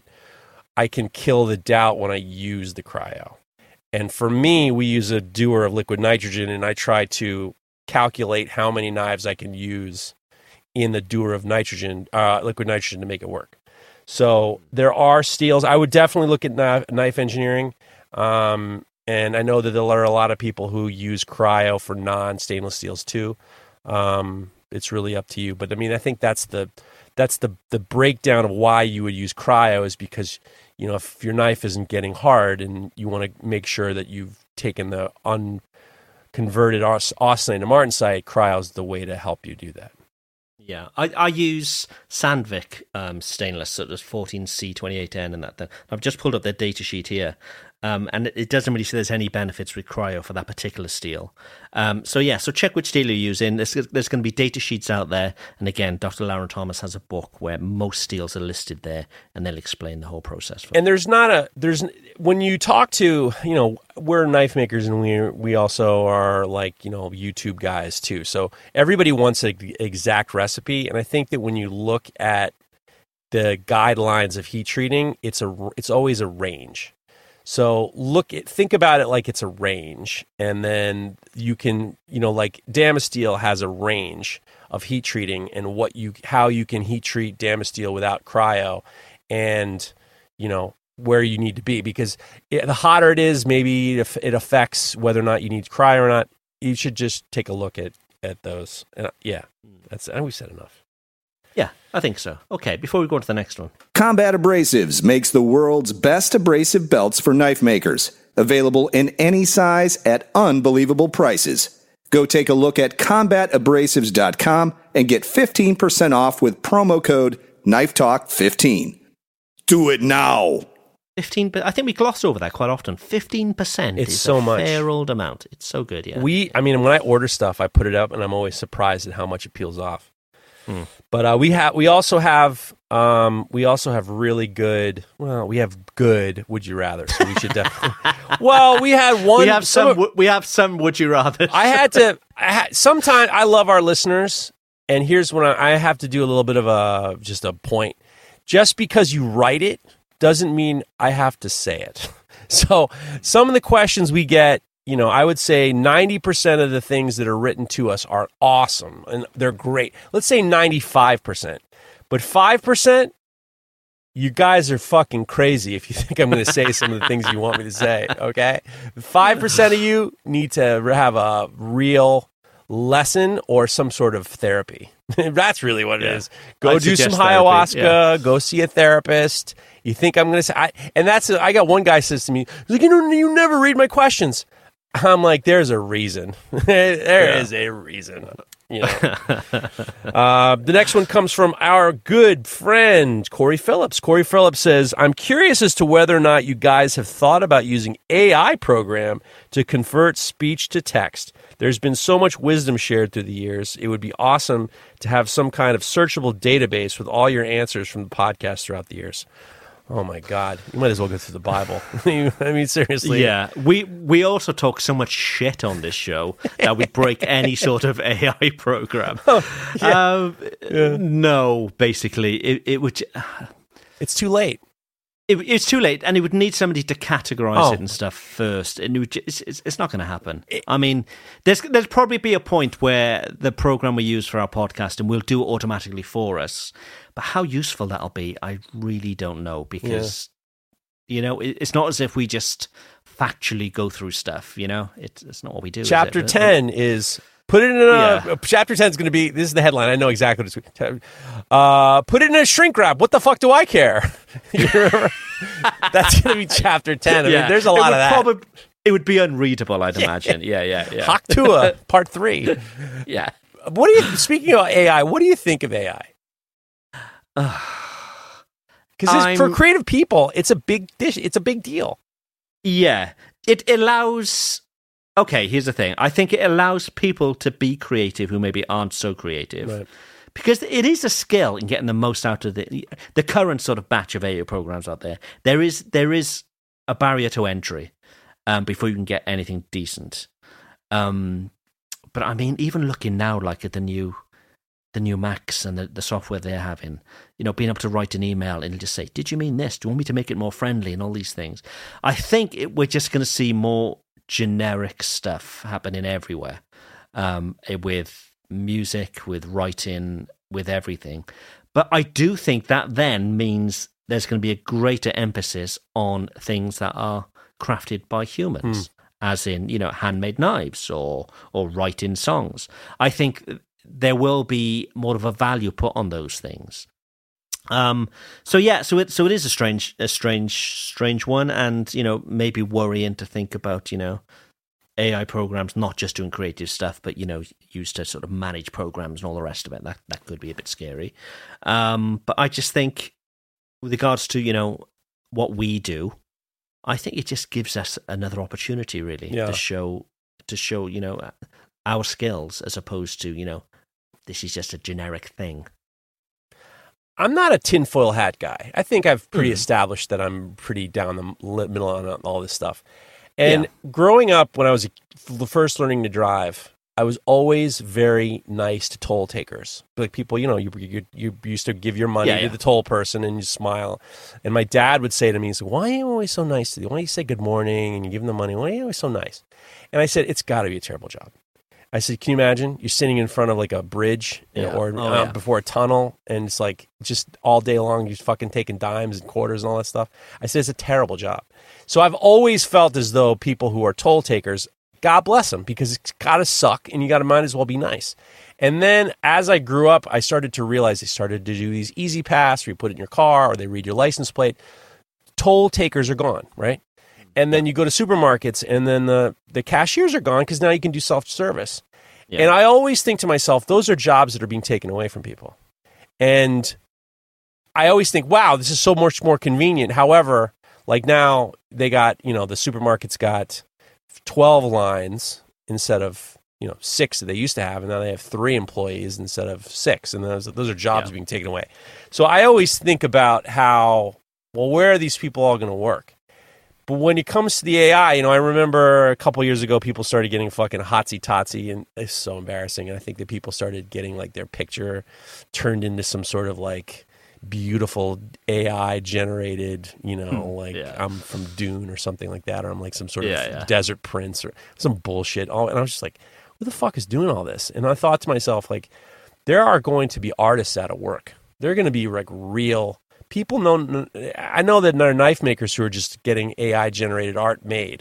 I can kill the doubt when I use the cryo. And for me, we use a dewar of liquid nitrogen, and I try to calculate how many knives I can use in the dewar of nitrogen, uh, liquid nitrogen, to make it work. So there are steels. I would definitely look at knife, knife engineering. Um, and I know that there are a lot of people who use cryo for non-stainless steels too. Um, it's really up to you. But I mean, I think that's the that's the the breakdown of why you would use cryo, is because, you know, if your knife isn't getting hard and you want to make sure that you've taken the unconverted austenite to martensite, cryo is the way to help you do that. Yeah, I, I use Sandvik um, stainless, so there's fourteen C twenty-eight N and that thing. I've just pulled up their data sheet here, um, and it, it doesn't really say there's any benefits with cryo for that particular steel. Um, so yeah, so check which steel you're using. There's, there's going to be data sheets out there, and again, Doctor Larrin Thomas has a book where most steels are listed there, and they'll explain the whole process. For and there's not a there's when you talk to, you know, we're knife makers, and we we also are, like, you know, YouTube guys too. So everybody wants an exact recipe, and I think that when you look at the guidelines of heat treating, it's a it's always a range. So look at think about it like it's a range, and then you can, you know, like Damasteel has a range of heat treating and what you how you can heat treat Damasteel without cryo, and, you know, where you need to be, because it, the hotter it is, maybe it affects whether or not you need cryo or not. You should just take a look at at those. And yeah, that's and we said enough. Yeah, I think so. Okay, before we go on to the next one. Combat Abrasives makes the world's best abrasive belts for knife makers. Available in any size at unbelievable prices. Go take a look at combat abrasives dot com and get fifteen percent off with promo code knife talk fifteen. Do it now! fifteen I think we gloss over that quite often. fifteen percent it's is so a much. fair old amount. It's so good, yeah. We, I mean, when I order stuff, I put it up, and I'm always surprised at how much it peels off. Hmm. But uh, we have, we also have, um, we also have really good. Well, we have good. Would you rather? So we should definitely. Well, we had one. We have some. some w- we have some. Would you rather? I had to. I had, sometimes I love our listeners, and here's when I, I have to do a little bit of a just a point. Just because you write it doesn't mean I have to say it. So some of the questions we get, you know, I would say ninety percent of the things that are written to us are awesome and they're great. Let's say ninety-five percent. But five percent, you guys are fucking crazy if you think I'm going to say some of the things you want me to say, okay? five percent of you need to have a real lesson or some sort of therapy. That's really what it yeah. is. Go I'd do some ayahuasca, yeah. go see a therapist. You think I'm going to say, I, and that's, I got one guy says to me, he's like, you know, you never read my questions. I'm like, there's a reason. there yeah. is a reason. You know. uh, the next one comes from our good friend, Corey Phillips. Corey Phillips says, I'm curious as to whether or not you guys have thought about using A I program to convert speech to text. There's been so much wisdom shared through the years. It would be awesome to have some kind of searchable database with all your answers from the podcast throughout the years. Oh, my God. You might as well go through the Bible. I mean, seriously. Yeah. We we also talk so much shit on this show that we break any sort of A I program. Oh, yeah. Um, yeah. No, basically. It, it would... It's too late. It, it's too late, and it would need somebody to categorize Oh. it and stuff first. And it would, ju- it's, it's, it's not going to happen. I mean, there's there's probably be a point where the program we use for our podcast and will do it automatically for us. But how useful that'll be, I really don't know, because you know it, it's not as if we just factually go through stuff. You know, it's it's not what we do. is Chapter it? ten is put it in a. Yeah. Chapter ten is going to be. This is the headline. I know exactly what it's. Uh, put it in a shrink wrap. What the fuck do I care? You remember? That's going to be chapter ten. I Yeah. mean, there's a It lot would of that. probab- it would be unreadable, I'd imagine. Yeah, yeah, yeah. Haktua Part Three. Yeah. What do you? Speaking of A I, what do you think of A I? Because for I'm- creative people, it's a big dish. It's a big deal. Yeah, it allows. Okay, here's the thing. I think it allows people to be creative who maybe aren't so creative, Right. because it is a skill in getting the most out of the the current sort of batch of A I programs out there. There is there is a barrier to entry um, before you can get anything decent. Um, but I mean, even looking now, like at the new the new Macs and the, the software they're having, you know, being able to write an email and it'll just say, did you mean this? Do you want me to make it more friendly and all these things? I think it, we're just going to see more generic stuff happening everywhere, um, with music, with writing, with everything. But I do think that then means there's going to be a greater emphasis on things that are crafted by humans, as in, you know, handmade knives or or writing songs. I think there will be more of a value put on those things. Um. So yeah. So it so it is a strange, a strange, strange one, and you know maybe worrying to think about you know A I programs not just doing creative stuff, but you know used to sort of manage programs and all the rest of it. That that could be a bit scary. Um. But I just think, with regards to you know what we do, I think it just gives us another opportunity really Yeah. to show to show you know our skills as opposed to you know. This is just a generic thing. I'm not a tinfoil hat guy. I think I've pretty Mhm. established that I'm pretty down the li- middle on all this stuff. And Yeah. growing up, when I was f- first learning to drive, I was always very nice to toll takers. Like people, you know, you you, you used to give your money Yeah, to yeah. the toll person and you smile. And my dad would say to me, he's like, why are you always so nice to them? Why do you say good morning and you give them the money? Why are you always so nice? And I said, it's got to be a terrible job. I said, can you imagine? You're sitting in front of like a bridge you know, Yeah. or Oh, uh, yeah. before a tunnel, and it's like just all day long, you're fucking taking dimes and quarters and all that stuff. I said, it's a terrible job. So I've always felt as though people who are toll takers, God bless them, because it's got to suck and you got to might as well be nice. And then as I grew up, I started to realize they started to do these easy pass where you put it in your car or they read your license plate. Toll takers are gone, right? And then you go to supermarkets and then the, the cashiers are gone because now you can do self-service. Yeah. And I always think to myself, those are jobs that are being taken away from people. And I always think, wow, this is so much more convenient. However, like now they got, you know, the supermarket's got twelve lines instead of, you know, six that they used to have. And now they have three employees instead of six. And those, those are jobs Yeah. being taken away. So I always think about how, well, where are these people all going to work? But when it comes to the A I, you know, I remember a couple years ago, people started getting fucking hotsy-totsy, and it's so embarrassing. And I think that people started getting like their picture turned into some sort of like beautiful A I generated, you know, like Yeah. I'm from Dune or something like that, or I'm like some sort Yeah, of yeah. desert prince or some bullshit. All, and I was just like, who the fuck is doing all this? And I thought to myself, like, there are going to be artists out of work. They're going to be like real people. Know, I know that there are knife makers who are just getting A I generated art made.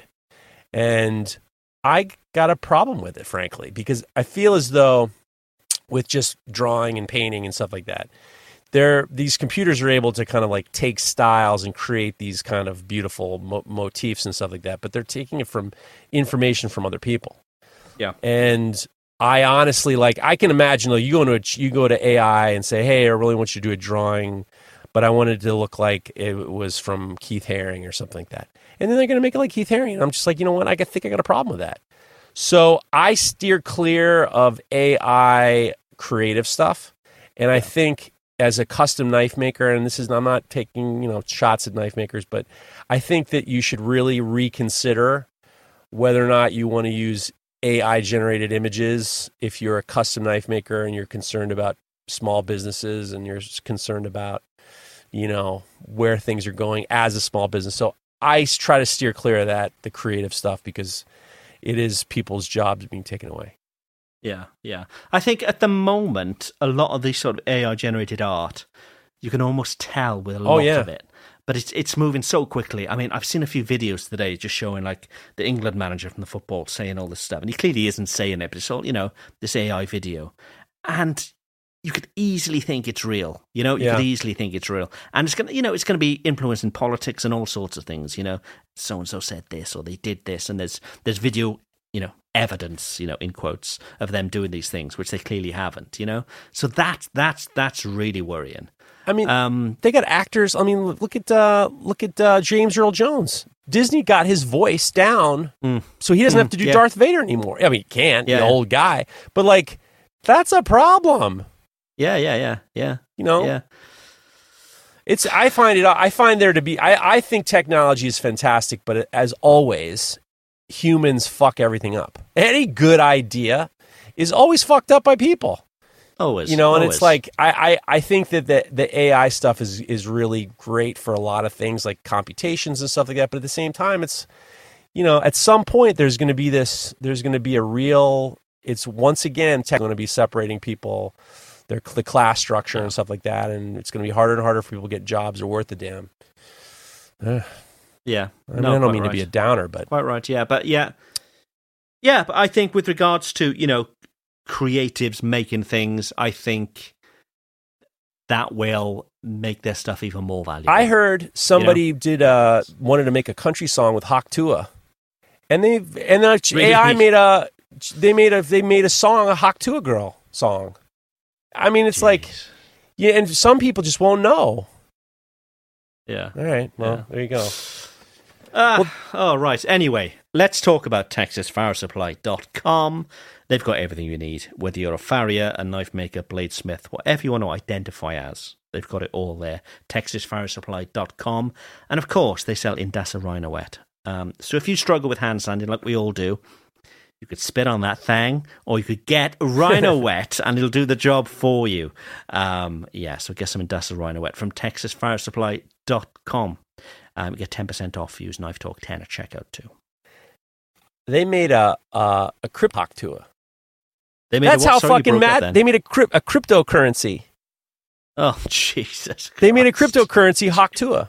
And I got a problem with it, frankly, because I feel as though with just drawing and painting and stuff like that, there these computers are able to kind of like take styles and create these kind of beautiful mo- motifs and stuff like that, but they're taking it from information from other people. Yeah. And I honestly like. I can imagine like you go to a, you go to A I and say, "Hey, I really want you to do a drawing, but I wanted it to look like it was from Keith Haring or something like that." And then they're going to make it like Keith Haring. And I'm just like, you know what? I think I got a problem with that. So I steer clear of A I creative stuff, and I think as a custom knife maker, and this is I'm not taking you know shots at knife makers, but I think that you should really reconsider whether or not you want to use A I generated images if you're a custom knife maker and you're concerned about small businesses and you're concerned about, you know, where things are going as a small business. So I try to steer clear of that, the creative stuff, because it is people's jobs being taken away. Yeah, yeah. I think at the moment, a lot of this sort of A I generated art, you can almost tell with a lot oh, yeah. of it. But it's it's moving so quickly. I mean, I've seen a few videos today just showing like the England manager from the football saying all this stuff. And he clearly isn't saying it, but it's all, you know, this A I video. And you could easily think it's real. You know, you yeah. could easily think it's real. And it's going to, you know, it's going to be influencing politics and all sorts of things. You know, so-and-so said this or they did this. And there's there's video, you know, evidence, you know, in quotes, of them doing these things, which they clearly haven't, you know. So that, that's, that's really worrying. I mean, um, they got actors. I mean, look at uh, look at uh, James Earl Jones. Disney got his voice down, mm, so he doesn't mm, have to do yeah. Darth Vader anymore. I mean, he can't, yeah, the yeah. old guy. But, like, that's a problem. Yeah, yeah, yeah, yeah. You know? Yeah. It's, I find it, I find there to be, I, I think technology is fantastic, but as always, humans fuck everything up. Any good idea is always fucked up by people. Always, you know, and always. it's like I, I, I think that the the A I stuff is is really great for a lot of things like computations and stuff like that. But at the same time, it's you know, at some point there's going to be this. There's going to be a real. It's once again tech going to be separating people, their the class structure and stuff like that, and it's going to be harder and harder for people to get jobs that are worth a damn. Uh, yeah, I, mean, no, I don't mean right. to be a downer, but quite right. Yeah, but yeah, yeah, but I think with regards to you know. creatives making things, I think that will make their stuff even more valuable. I heard somebody you know? did uh wanted to make a country song with Hawk Tuah, and they and the really? A I made a they made a they made a song, a Hawk Tuah girl song. I mean, it's Jeez. like yeah, and some people just won't know. Yeah. All right. Well, yeah. there you go. Uh, well, oh, right. Anyway, let's talk about Texas Fire Supply dot com. They've got everything you need, whether you're a farrier, a knife maker, bladesmith, whatever you want to identify as. They've got it all there. Texas Fire Supply dot com. And of course, they sell Indasa Rhino-Wet. Um, so if you struggle with hand sanding like we all do, you could spit on that thing, or you could get Rhino-Wet and it'll do the job for you. Um, yeah, so get some Indasa Rhino-Wet from Texas Fire Supply dot com. Um, you get ten percent off. Use Knife Talk ten at checkout too. They made a uh, a crypt Hawk Tuah. They made That's a what? how Sorry, you fucking broke up mad. then. They made a crypt a cryptocurrency. Oh Jesus! They made a Christ. cryptocurrency Hawk Tuah.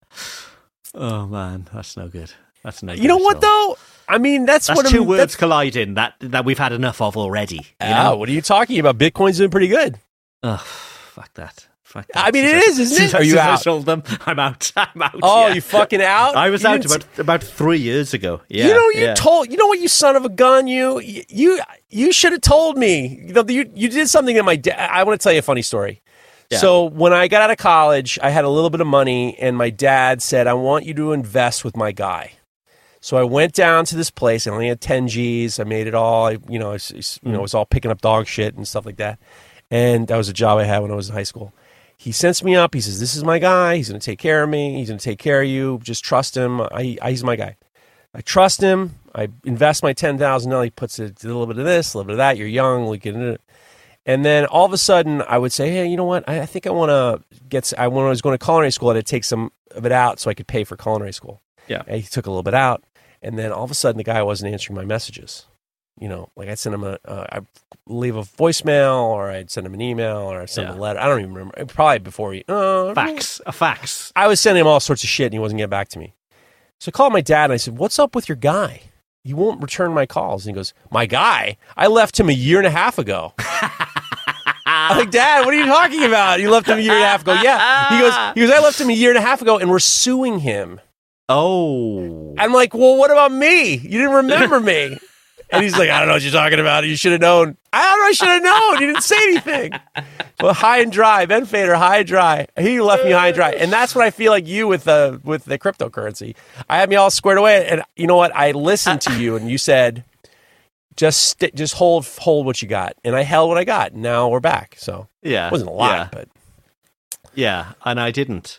Oh man, that's no good. That's no. You good know at what all. though? I mean, that's, That's what two I'm, words that's, colliding that that we've had enough of already. You Ah, know? what are you talking about? Bitcoin's doing pretty good. Oh, fuck that. Fuck that. I mean, Since it is, isn't since it? Are you since I out? sold them, I'm out. I'm out. Oh, yeah. you fucking out? I was You out didn't- about about three years ago. Yeah, you know, you yeah. told. You know what, you son of a gun. You you you should have told me. You know, you you did something that my dad. I want to tell you a funny story. Yeah. So when I got out of college, I had a little bit of money, and my dad said, "I want you to invest with my guy." So I went down to this place. I only had ten G's. I made it all. I, you know, I was, you know, it was all picking up dog shit and stuff like that. And that was a job I had when I was in high school. He sends me up. He says, "This is my guy. He's going to take care of me. He's going to take care of you. Just trust him. I, I, he's my guy." I trust him. I invest my ten thousand dollars. He puts a, a little bit of this, a little bit of that. You're young. We can. And then all of a sudden, I would say, "Hey, you know what? I, I think I want to get. I when I was going to culinary school, I had to take some of it out so I could pay for culinary school." Yeah. And he took a little bit out, and then all of a sudden, the guy wasn't answering my messages. You know, like I'd send him a, uh, I'd leave a voicemail, or I'd send him an email, or I'd send him Yeah. a letter. I don't even remember. Probably before he uh, fax, a fax. I was sending him all sorts of shit, and he wasn't getting back to me. So I called my dad, and I said, "What's up with your guy? He won't return my calls." And he goes, "My guy? I left him a year and a half ago." I'm like, "Dad, what are you talking about? You left him a year and a half ago." Yeah. He goes, he goes, "I left him a year and a half ago, and we're suing him." Oh. I'm like, "Well, what about me? You didn't remember me." And he's like, I don't know what you're talking about. You should have known. I don't know. I should have known. You didn't say anything. Well, high and dry. Ben Fader, high and dry. He left me high and dry. And that's what I feel like you with the with the cryptocurrency. I had me all squared away. And you know what? I listened to you and you said, just st- just hold hold what you got. And I held what I got. Now we're back. So yeah, it wasn't a lot, yeah. but. Yeah, and I didn't.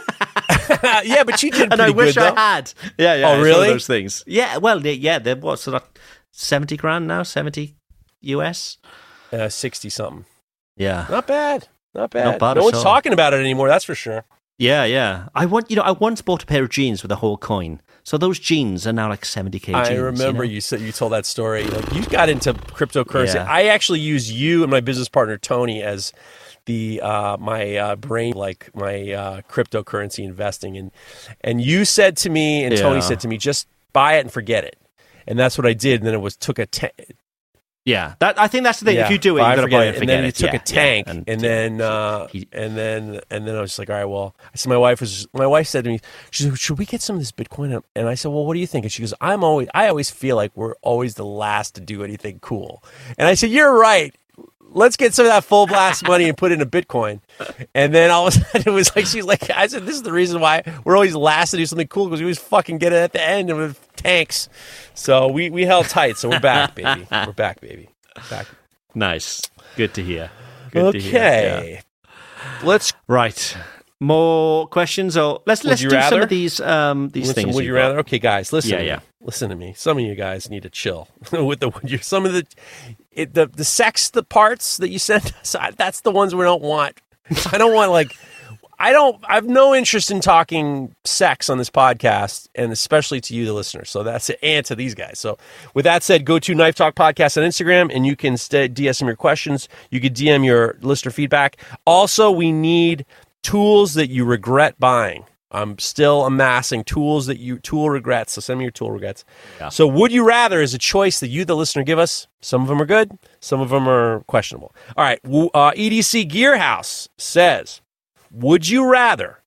Yeah, but you did and I pretty wish good, though. I had. Yeah, yeah. Oh, it's really? One of those things. Yeah. Well, they, yeah. They're what? So that seventy grand now. Seventy U S. Uh, sixty something. Yeah. Not bad. Not bad. Not bad no at one's all. talking about it anymore. That's for sure. Yeah, yeah. I want. You know, I once bought a pair of jeans with a whole coin. So those jeans are now like seventy k. I jeans, remember you, know? you said you told that story. Like you got into cryptocurrency. Yeah. I actually use you and my business partner Tony as the uh, my uh, brain, like my uh, cryptocurrency investing, and and you said to me, and Yeah. Tony said to me, just buy it and forget it, and that's what I did. And then it was took a ta- Yeah, that I think that's the thing. yeah, If you do it, buy you got to forget buy it. it and And forget then he it. took yeah, a tank, yeah. and, And, then uh, he- and then and then I was just like, all right, well, I said my wife was my wife said to me, she said, should we get some of this Bitcoin? And I said, well, what do you think? And she goes, I'm always I always feel like we're always the last to do anything cool. And I said, you're right. Let's get some of that full blast money and put it into Bitcoin. And then all of a sudden it was like, she's like, I said, this is the reason why we're always last to do something cool, because we always fucking get it at the end and with tanks. So we, we held tight. So we're back, baby. We're back, baby. Back. Nice. Good to hear. Good Okay. to hear. Yeah. Let's Right. More questions, or let's Would let's you do some rather? of these um these listen, things. would you've you got. rather? Okay, guys, listen. Yeah, to me. yeah. Listen to me. Some of you guys need to chill with the would you. Some of the it, the the sex the parts that you sent us. I- That's the ones we don't want. I don't want like. I don't. I have no interest in talking sex on this podcast, and especially to you, the listener. So that's it, and to these guys. So with that said, go to Knife Talk Podcast on Instagram, and you can stay, D S M your questions. You can D M your listener feedback. Also, we need tools that you regret buying. I'm still amassing tools that you tool regrets. So send me your tool regrets. Yeah. So would you rather is a choice that you, the listener, give us. Some of them are good. Some of them are questionable. All right. Uh, E D C Gearhouse says, would you rather,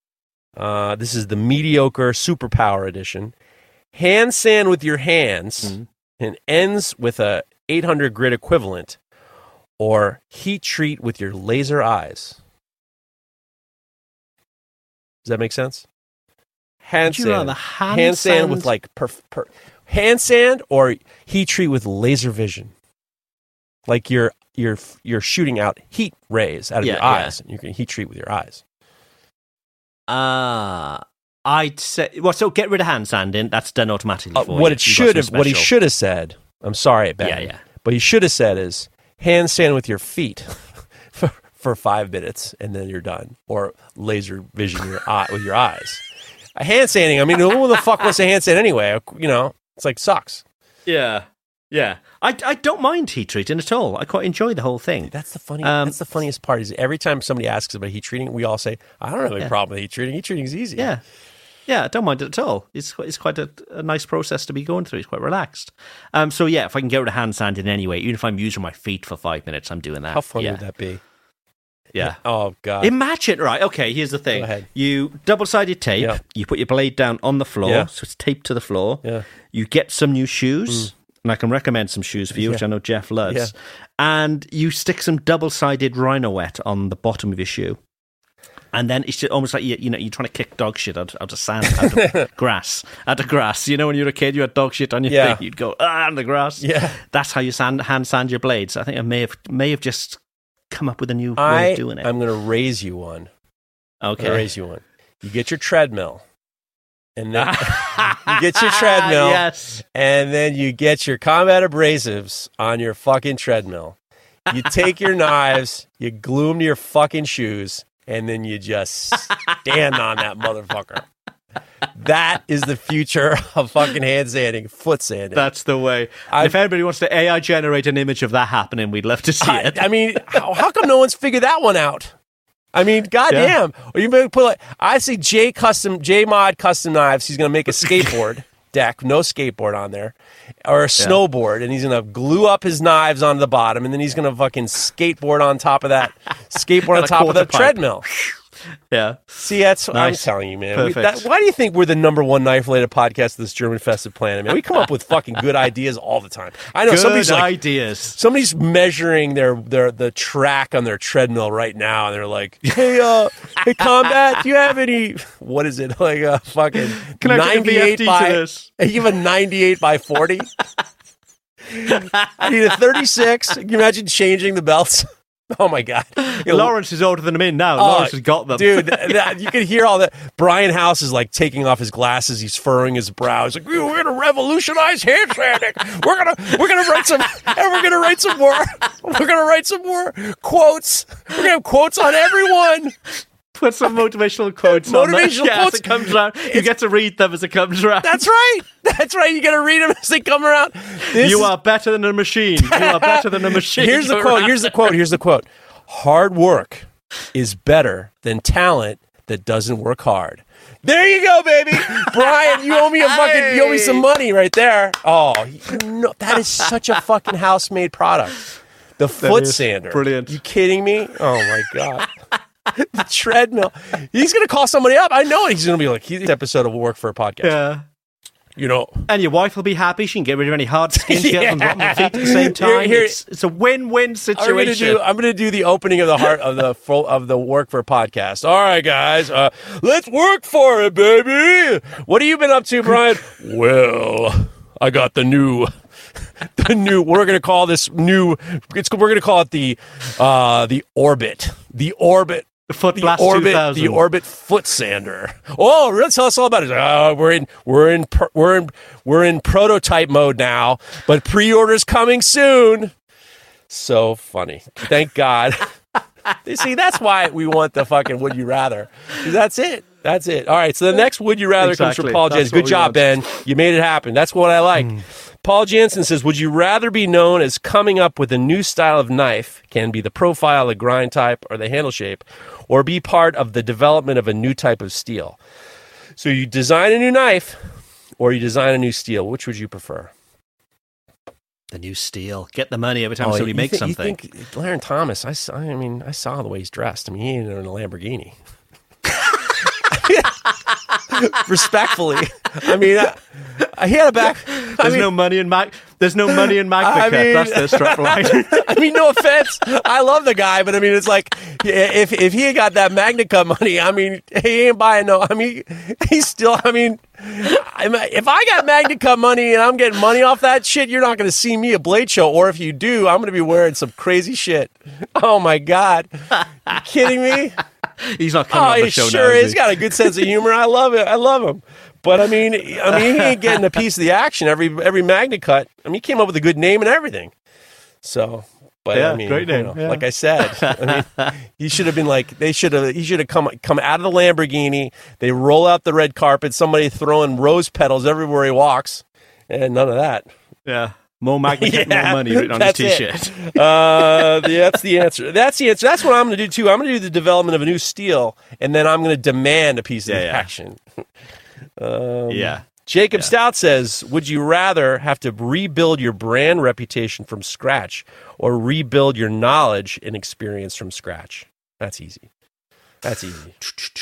uh, this is the mediocre superpower edition, hand sand with your hands Mm-hmm. and ends with a eight hundred grit equivalent, or heat treat with your laser eyes? Does that make sense? Hand Would you rather sand, hand sand sand- with like perf- per- hand sand, or heat treat with laser vision, like you're you're you're shooting out heat rays out of Yeah, your yeah. eyes, and you can heat treat with your eyes. Uh I'd say well. So get rid of hand sanding. That's done automatically Uh, for what you. it You've got should have, some what he special- should have said. I'm sorry, Ben. Yeah, yeah. But he should have said is hand sand with your feet for for five minutes, and then you're done, or laser vision your eye with your eyes. A hand sanding. I mean, who the fuck wants a hand sand anyway? You know, it's like sucks. Yeah, yeah. I, I don't mind heat treating at all. I quite enjoy the whole thing. That's the funny. Um, that's the funniest part. Is every time somebody asks about heat treating, we all say, "I don't have any Yeah. problem with heat treating. Heat treating is easy." Yeah. Yeah, I don't mind it at all. It's quite- it's quite a, a nice process to be going through. It's quite relaxed. Um, so yeah, if I can get rid of hand sanding anyway, even if I'm using my feet for five minutes, I'm doing that. How funny yeah. would that be? Yeah. Oh God. Imagine, right? Okay, here's the thing. Go ahead. You double-sided tape. Yeah. You put your blade down on the floor, Yeah. so it's taped to the floor. Yeah. You get some new shoes, and I can recommend some shoes for you, which Yeah. I know Jeff loves. Yeah. And you stick some double-sided Rhino Wet on the bottom of your shoe. And then it's just almost like you, you know you're trying to kick dog shit out, out of sand, out of grass, out of grass. You know when you were a kid, you had dog shit on your Yeah. thing, you'd go ah on the grass. Yeah. That's how you sand, hand sand your blades. I think I may have may have just come up with a new way I of doing it. I'm going to raise you one. I'm Okay, going to raise you one. You get your treadmill, and then you get your treadmill, yes. and then you get your combat abrasives on your fucking treadmill. You take your knives, you glue them to your fucking shoes, and then you just stand on that motherfucker. That is the future of fucking hand sanding, foot sanding. That's the way. I- if anybody wants to A I generate an image of that happening, we'd love to see I, it. I mean, how, how come no one's figured that one out? I mean, goddamn. Or you better put like I see J custom J Mod custom knives. He's gonna make a skateboard deck, no skateboard on there, or a snowboard, and he's gonna glue up his knives onto the bottom, and then he's gonna fucking skateboard on top of that skateboard on a top of quarter the pipe. treadmill. Yeah. See, that's what Nice. I'm telling you, man. We, Perfect. that, why do you think we're the number one knife-related podcast of this German-infested planet, man? We come up with fucking good ideas all the time. I know Good somebody's like, ideas. somebody's measuring their, their the track on their treadmill right now, and they're like, "Hey, uh, hey, Combat, do you have any? What is it? Like a fucking Can I take a ninety-eight V F D by? to this? You have a ninety-eight by forty? I need a thirty-six. Can you imagine changing the belts? Oh my god, You know, Lawrence is ordering them in now. Oh, Lawrence has got them. dude. th- that- you can hear all that. Brian House is like taking off his glasses. He's furrowing his brow. He's like, "We're gonna revolutionize hand sanding. We're gonna, we're gonna write some, and we're gonna write some more. We're gonna write some more quotes. We're gonna have quotes on everyone." Put some motivational quotes on there. Motivational Yeah, quotes. as it comes around. You get to read them as it comes around. That's right. That's right. You got to read them as they come around. This You is- are better than a machine. You are better than a machine. Here's the quote. Here's the quote. Here's the quote. Hard work is better than talent that doesn't work hard. There you go, baby. Brian, you owe me a fucking, you owe me some money right there. Oh, you know, that is such a fucking house-made product. The foot is sander. brilliant. You kidding me? Oh my God. The treadmill. He's going to call somebody up. I know he's going to be like, he's episode of Work for a Podcast. Yeah. You know, And your wife will be happy. She can get rid of any hard skin she gets on the bottom of her feet at the same Here- time. here- it's, it's a win-win I'm gonna situation. do. I'm gonna do the opening of the heart of the full of the Work for a Podcast. All right, guys, uh, let's work for it, baby. What have you been up to, Brian? Well, I got the new, the new. We're gonna call this new. It's we're gonna call it the, uh, the Orbit. The Orbit. The Foot The Blast Orbit, two thousand. the Orbit foot sander. Oh, really? Tell us all about it. Uh, we're in, we're in, per- we're in, we're in prototype mode now, but pre-orders coming soon. So funny. Thank God. You see, that's why we want the fucking Would You Rather. 'Cause that's it. That's it. All right. So the next Would You Rather comes Exactly. from Paul That's Jensen. what Good we job, want. Ben. You made it happen. That's what I like. Paul Jensen says, would you rather be known as coming up with a new style of knife, can be the profile, the grind type, or the handle shape, or be part of the development of a new type of steel? So you design a new knife, or you design a new steel. Which would you prefer? The new steel. Get the money every time Oh, somebody you makes thi- you something. think Laren Thomas, I, saw, I mean, I saw the way he's dressed. I mean, he ain't in a Lamborghini. Respectfully. I mean, I, I, he had a back. I There's mean, no money in Mag. There's no money in Magna I Cup. mean- That's their strap line. I mean, no offense. I love the guy, but I mean, it's like if if he had got that Magna Cup money, I mean, he ain't buying no. I mean, he's still. I mean, I'm, if I got Magna Cup money and I'm getting money off that shit, you're not going to see me at Blade Show, or if you do, I'm going to be wearing some crazy shit. Oh my God, you kidding me? He's not coming Oh, on the he show sure now. is. Is He's he? got a good sense of humor. I love it. I love him. But I mean, I mean, he ain't getting a piece of the action every every Magna Cut. I mean, he came up with a good name and everything. So, but Yeah, I mean, great you name, know, yeah. like I said, I mean, he should have been like they should have. He should have come come out of the Lamborghini. They roll out the red carpet. Somebody throwing rose petals everywhere he walks, and none of that. Yeah. More Magna Cup, Yeah, more money written on his that's it. T-shirt. Uh, the- that's the answer. That's the answer. That's what I'm going to do too. I'm going to do the development of a new steel, and then I'm going to demand a piece of Yeah, the yeah. action. Um, Yeah. Jacob Yeah. Stout says, would you rather have to rebuild your brand reputation from scratch or rebuild your knowledge and experience from scratch? That's easy. That's easy.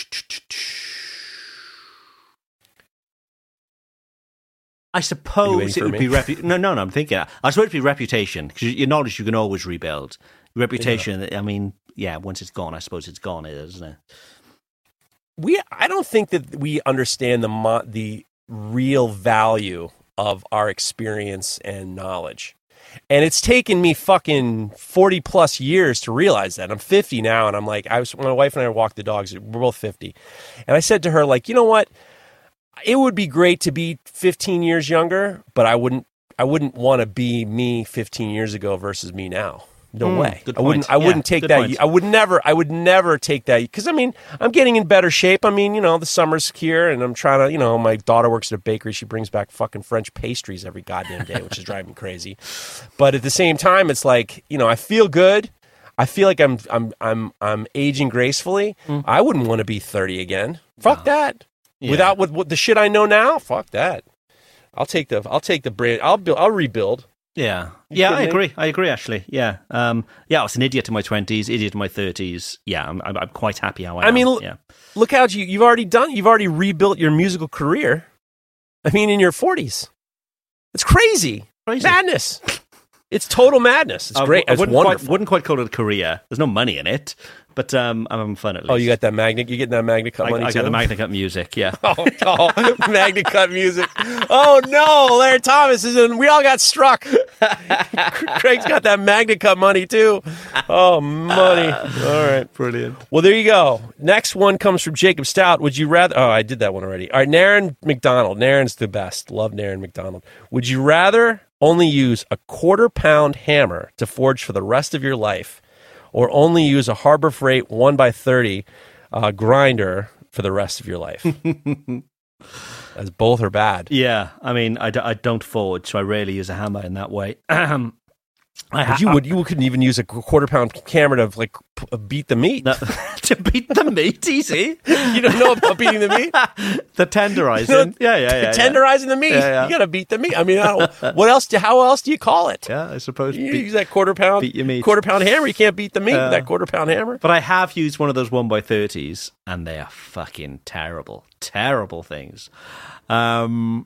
I Are you suppose waiting it for would me? be repu- no, no, no. I'm thinking. I suppose it'd be reputation because your knowledge you can always rebuild. Reputation. I mean, yeah. Once it's gone, I suppose it's gone, isn't it? we I don't think that we understand the mo- the real value of our experience and knowledge. And it's taken me fucking forty plus years to realize that. I'm fifty now, and I'm like, I was my wife and I walked the dogs. We're both fifty, and I said to her, like, you know what? It would be great to be fifteen years younger, but I wouldn't. I wouldn't want to be me fifteen years ago versus me now. No Mm, way. good I wouldn't. point. I wouldn't Yeah, take good that. point. I would never. I would never take that because I mean, I'm getting in better shape. I mean, you know, the summer's here, and I'm trying to. You know, my daughter works at a bakery. She brings back fucking French pastries every goddamn day, which is driving me crazy. But at the same time, it's like, you know, I feel good. I feel like I'm I'm I'm I'm aging gracefully. Mm. I wouldn't want to be thirty again. Fuck that. Yeah. Without with, with the shit I know now, fuck that. I'll take the I'll take the brand. I'll build. I'll rebuild. Yeah, You yeah, I kidding me? agree. I agree. Actually, yeah, um, yeah. I was an idiot in my twenties, idiot in my thirties. Yeah, I'm, I'm, I'm quite happy how I. I am. mean, l- yeah. Look how you you've already done. You've already rebuilt your musical career. I mean, in your forties, it's crazy, Crazy. madness. It's total madness. It's I, great. I It's wouldn't wonderful. quite, wouldn't quite call it a career. There's no money in it, but um, I'm having fun at least. Oh, you got that magnet. You getting that magnet cut I, money I too? got the Magna Cut music. Yeah. Oh, oh Magna Cut music. Oh no, Larry Thomas is in. We all got struck. Craig's got that Magna Cut money too. Oh, money. All right, Brilliant. well, there you go. Next one comes from Jacob Stout. Would you rather? Oh, I did that one already. All right, Naren McDonald. Naren's the best. Love Naren McDonald. Would you rather only use a quarter pound hammer to forge for the rest of your life, or only use a Harbor Freight one by thirty uh, grinder for the rest of your life? As both are bad. Yeah, I mean, I, d- I don't forge, so I rarely use a hammer in that way. Um, I But you would you couldn't even use a quarter pound hammer to like p- beat the meat. No, to beat the meat, easy. You don't know about beating the meat? The tenderizing. You know, yeah, yeah, yeah. yeah. Tenderizing the meat. Yeah, yeah. You got to beat the meat. I mean, I don't, what else? Do, how else do you call it? Yeah, I suppose. You beat- use that quarter pound, beat your meat. quarter pound hammer. You can't beat the meat Uh, with that quarter pound hammer. But I have used one of those one by thirties, and they are fucking terrible, terrible things. Um,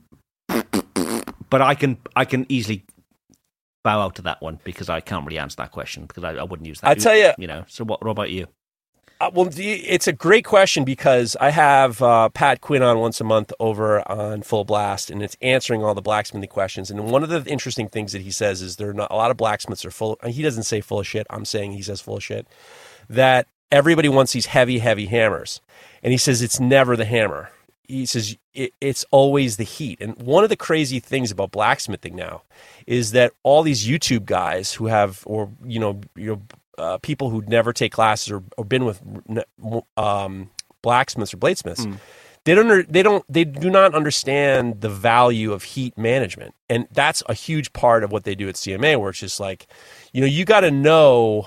but I can, I can easily bow out to that one because I can't really answer that question because I, I wouldn't use that. I tell you- you know. So what, what about you? Uh, well, the- it's a great question because I have uh, Pat Quinn on once a month over on Full Blast, and it's answering all the blacksmithing questions. And one of the interesting things that he says is there are not, a lot of blacksmiths are full. He doesn't say full of shit. I'm saying he says full of shit. That everybody wants these heavy, heavy hammers, and he says it's never the hammer. He says it, it's always the heat. And one of the crazy things about blacksmithing now is that all these YouTube guys who have, or you know, you know. Uh, people who never take classes or, or been with um, blacksmiths or bladesmiths, mm. they don't. They don't. They do not understand the value of heat management, and that's a huge part of what they do at C M A. Where it's just like, you know, you got to know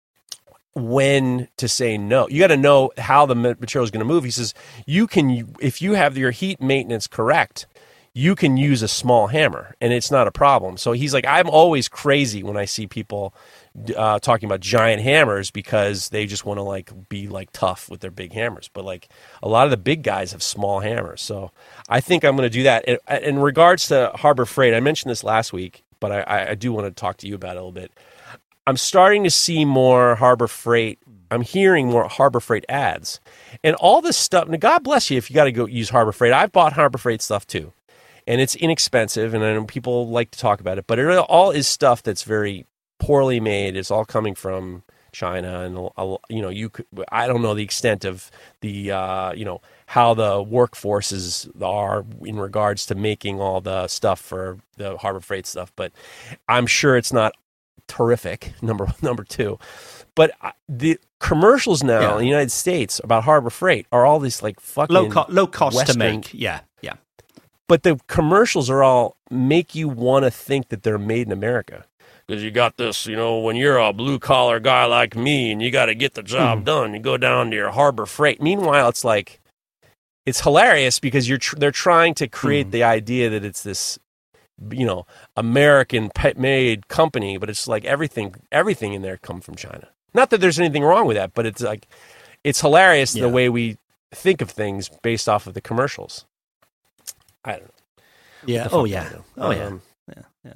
when to say no. You got to know how the material is going to move. He says you can, if you have your heat maintenance correct, you can use a small hammer, and it's not a problem. So he's like, I'm always crazy when I see people uh, talking about giant hammers because they just want to like be like tough with their big hammers. But like a lot of the big guys have small hammers. So I think I'm going to do that. In, in regards to Harbor Freight, I mentioned this last week, but I, I do want to talk to you about it a little bit. I'm starting to see more Harbor Freight. I'm hearing more Harbor Freight ads. And all this stuff, now God bless you if you got to go use Harbor Freight. I've bought Harbor Freight stuff too. And it's inexpensive, and I know people like to talk about it, but it all is stuff that's very poorly made. It's all coming from China, and you know, you could, I don't know the extent of the uh, you know, how the workforces are in regards to making all the stuff for the Harbor Freight stuff, but I'm sure it's not terrific. Number number two, but the commercials now yeah. in the United States about Harbor Freight are all this like fucking low co- low cost Western, to make. Yeah, yeah. But the commercials are all make you want to think that they're made in America. Because you got this, you know, when you're a blue-collar guy like me and you got to get the job mm. done, you go down to your Harbor Freight. Meanwhile, it's like, it's hilarious because you're tr- they're trying to create mm. the idea that it's this, you know, American-made company, but it's like everything everything in there comes from China. Not that there's anything wrong with that, but it's like, it's hilarious yeah. the way we think of things based off of the commercials. I don't know. Yeah. Oh, yeah. Oh, um, yeah. Yeah. Yeah.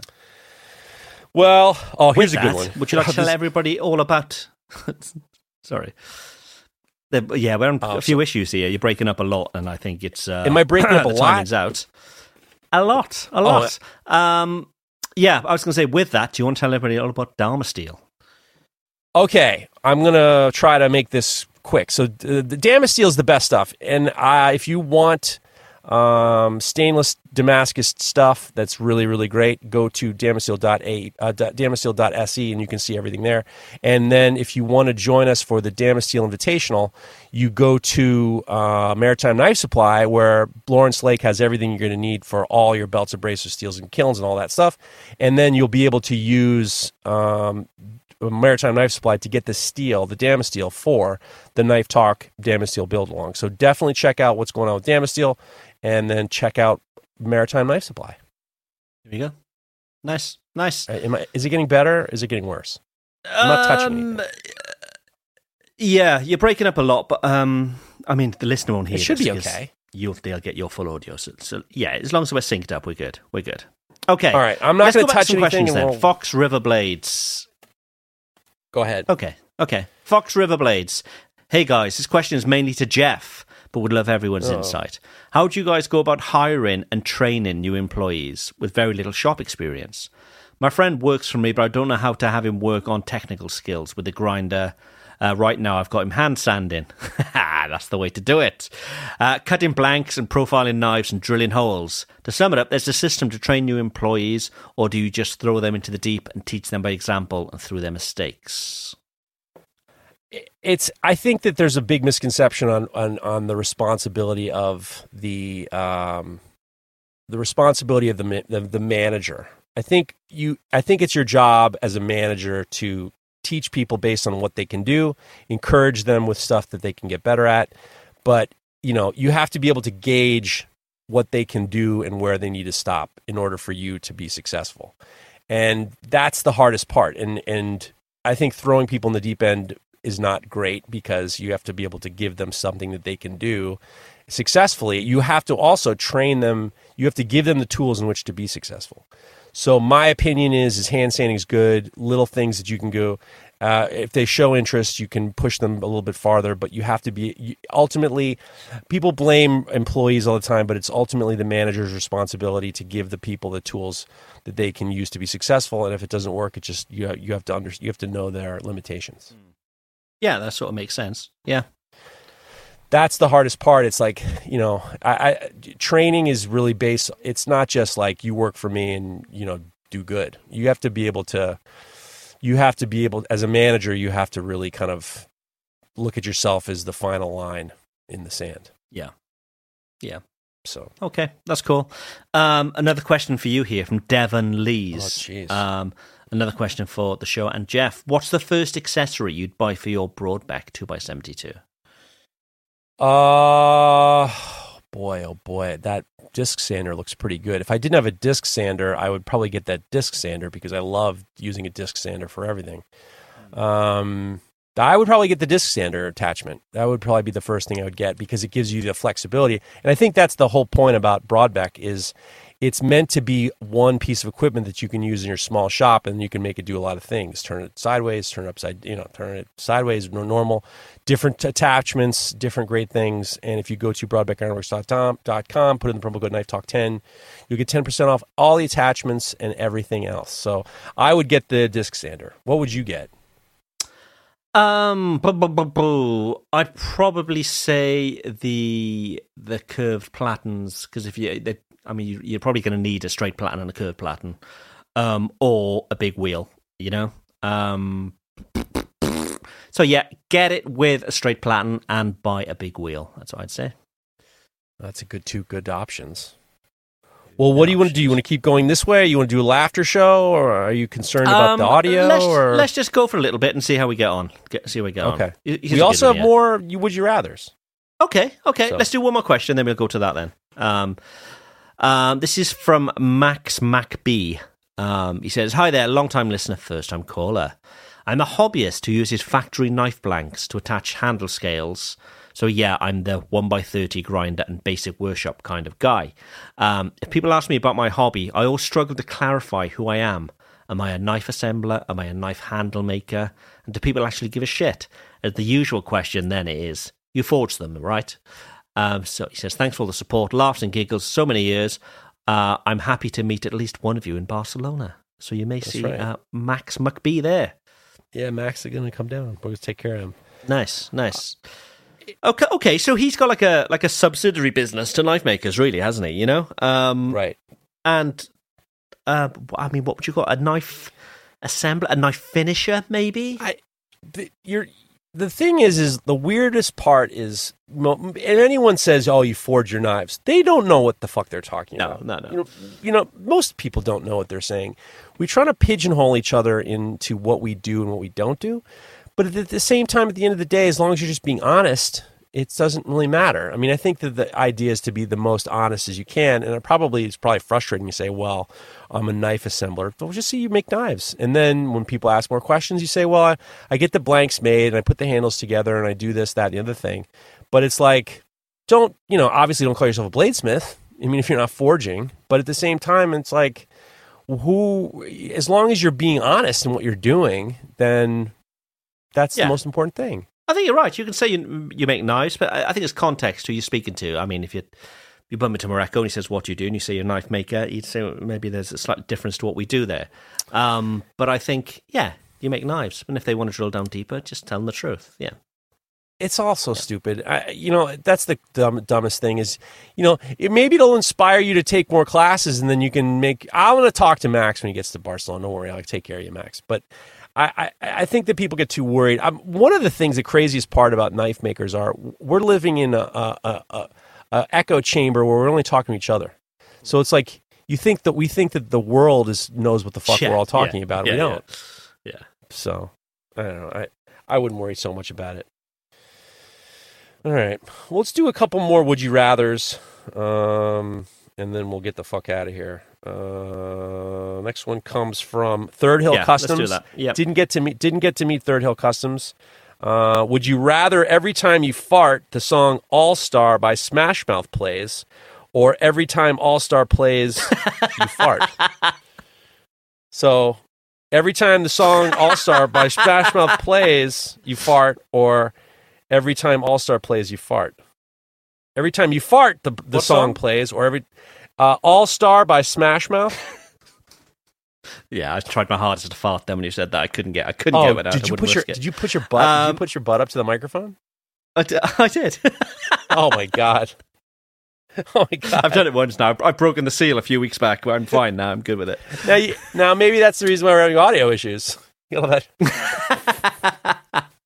Well, oh, here's With a good that, one. Would you like to tell everybody all about... Sorry. The, yeah, we're on oh, a few so... issues here. You're breaking up a lot, and I think it's... Uh, Am I breaking up a the lot? Timing's out. A lot. A lot. Oh, um, yeah, I was going to say, with that, do you want to tell everybody all about Dharma Steel? Okay, I'm going to try to make this quick. So the, the Dharma Steel is the best stuff, and uh, if you want... Um, stainless Damascus stuff that's really, really great. Go to damasteel dot a uh, damasteel dot s e and you can see everything there. And then if you want to join us for the Damasteel Invitational, you go to uh, Maritime Knife Supply, where Lawrence Lake has everything you're going to need for all your belts, abrasives, steels, and kilns and all that stuff. And then you'll be able to use um, Maritime Knife Supply to get the steel, the Damasteel, for the Knife Talk Damasteel build along. So definitely check out what's going on with Damasteel. And then check out Maritime Knife Supply. There you go. Nice, nice. Am I, is it getting better? Is it getting worse? I'm not touching Um, anything. Yeah, you're breaking up a lot, but um, I mean, the listener won't hear It should this be 'cause okay. You'll, they'll get your full audio. So, so yeah, as long as we're synced up, we're good. We're good. Okay. All right, I'm not Let's going go to back touch some anything. questions and then. we'll- Fox River Blades. Go ahead. Okay, okay. Fox River Blades. Hey guys, this question is mainly to Jeff, but would love everyone's Oh. insight. How do you guys go about hiring and training new employees with very little shop experience? My friend works for me, but I don't know how to have him work on technical skills with the grinder. Uh, right now, I've got him hand sanding. That's the way to do it. Uh, cutting blanks and profiling knives and drilling holes. To sum it up, there's a system to train new employees, or do you just throw them into the deep and teach them by example and through their mistakes? It's. I think that there's a big misconception on on, on the responsibility of the um, the responsibility of the, ma- the the manager. I think you. I think it's your job as a manager to teach people based on what they can do, encourage them with stuff that they can get better at. But you know, you have to be able to gauge what they can do and where they need to stop in order for you to be successful. And that's the hardest part. And and I think throwing people in the deep end is not great because you have to be able to give them something that they can do successfully. You have to also train them. You have to give them the tools in which to be successful. So my opinion is, is hand sanding is good. Little things that you can go. Uh, if they show interest, you can push them a little bit farther. But you have to be you, ultimately. People blame employees all the time, but it's ultimately the manager's responsibility to give the people the tools that they can use to be successful. And if it doesn't work, it just you you have to under, you have to know their limitations. Yeah, that sort of makes sense. Yeah. That's the hardest part. It's like, you know, I, I training is really based. It's not just like you work for me and, you know, do good. You have to be able to, you have to be able, as a manager, you have to really kind of look at yourself as the final line in the sand. Yeah. Yeah. So, okay, that's cool. Um, another question for you here from Devon Lees. Oh, jeez. Um, another question for the show. And Jeff, what's the first accessory you'd buy for your Broadbeck two by seventy-two? Uh, boy, oh boy, that disc sander looks pretty good. If I didn't have a disc sander, I would probably get that disc sander because I love using a disc sander for everything. Um, I would probably get the disc sander attachment. That would probably be the first thing I would get because it gives you the flexibility. And I think that's the whole point about Broadbeck is it's meant to be one piece of equipment that you can use in your small shop, and you can make it do a lot of things. Turn it sideways, turn it upside, you know, turn it sideways, normal, different attachments, different great things. And if you go to broadbeck ironworks dot com, put in the promo code Knife Talk ten, you'll get ten percent off all the attachments and everything else. So I would get the disc sander. What would you get? Um, boo, boo, boo, boo. I'd probably say the the curved platens because if you, they, I mean, you, you're probably going to need a straight platen and a curved platen, um, or a big wheel. You know, um, so yeah, get it with a straight platen and buy a big wheel. That's what I'd say. That's a good two good options. Well, what do you want to do? You want to keep going this way? You want to do a laughter show, or are you concerned about Um, the audio? Let's, or let's just go for a little bit and see how we get on. Get, see how we get okay. on. Here's a We good also one, have yeah. more. You would you rather's? Okay, okay. So- Let's do one more question, then we'll go to that then. Um, um, this is from Max MacB. Um, he says, "Hi there, long-time listener, first-time caller. I'm a hobbyist who uses factory knife blanks to attach handle scales. So yeah, I'm the one by thirty grinder and basic workshop kind of guy. Um, if people ask me about my hobby, I always struggle to clarify who I am. Am I a knife assembler? Am I a knife handle maker? And do people actually give a shit? As the usual question then is, you forge them, right?" Um, so he says, "Thanks for all the support, laughs and giggles, so many years. Uh, I'm happy to meet at least one of you in Barcelona." So you may That's see right. uh, Max MacB there. Yeah, Max is going to come down. We're going to take care of him. Nice, nice. Okay, okay. So he's got like a like a subsidiary business to knife makers, really, hasn't he? You know, um, Right. And uh, I mean, what would you call it? A knife assembler, a knife finisher, maybe? I, the, you're, the thing is, is the weirdest part is, mo- and anyone says, "Oh, you forge your knives," they don't know what the fuck they're talking No, about. no, no. You know, you know, most people don't know what they're saying. We try to pigeonhole each other into what we do and what we don't do, but at the same time, at the end of the day, as long as you're just being honest it doesn't really matter. I mean, I think that the idea is to be the most honest as you can, and it probably it's probably frustrating to say, well, I'm a knife assembler. But we'll just see you make knives. And then when people ask more questions, you say, well, I, I get the blanks made, and I put the handles together, and I do this, that, and the other thing. But it's like, don't, you know, obviously don't call yourself a bladesmith. I mean, if you're not forging. But at the same time, it's like, who, as long as you're being honest in what you're doing, then that's Yeah. the most important thing. I think you're right. You can say you, you make knives, but I I think it's context who you're speaking to. I mean, if you you bump into Mareko and he says, what do you do? And you say you're a knife maker, you'd say well, maybe there's a slight difference to what we do there. Um, but I think, yeah, you make knives. And if they want to drill down deeper, just tell them the truth. Yeah. It's also stupid. I, you know, that's the dumb, dumbest thing is, you know, it, maybe it'll inspire you to take more classes and then you can make, I'm going to talk to Max when he gets to Barcelona. Don't worry, I'll take care of you, Max. But I, I, I think that people get too worried. I'm, one of the things, the craziest part about knife makers are we're living in a, a, a, a, a echo chamber where we're only talking to each other. So it's like, you think that we think that the world is knows what the fuck Yeah, we're all talking yeah, about. yeah, we don't. Yeah. yeah. So, I don't know. I, I wouldn't worry so much about it. All right. Well, let's do a couple more Would You Rathers, um, and then we'll get the fuck out of here. Uh, next one comes from Third Hill Yeah, let's Customs. do that. Yep. Didn't get to meet. Didn't get to meet Third Hill Customs. Uh, would you rather every time you fart, the song "All Star" by Smash Mouth plays, or every time All Star plays, you fart? So, every time the song "All Star" by Smash Mouth plays, you fart, or every time All Star plays, you fart. Every time you fart, the the What song, song? plays, or every uh, All Star by Smash Mouth. Yeah, I tried my hardest to fart then when you said that. I couldn't get I couldn't Oh, get it out. did I you wouldn't put your risk it. Did you put your butt? did Um, you put your butt up to the microphone? I, d- I did. Oh my god! Oh my god! I've done it once now. I've broken the seal a few weeks back. But I'm fine now. I'm good with it. Now, you, now maybe that's the reason why we're having audio issues. You know that?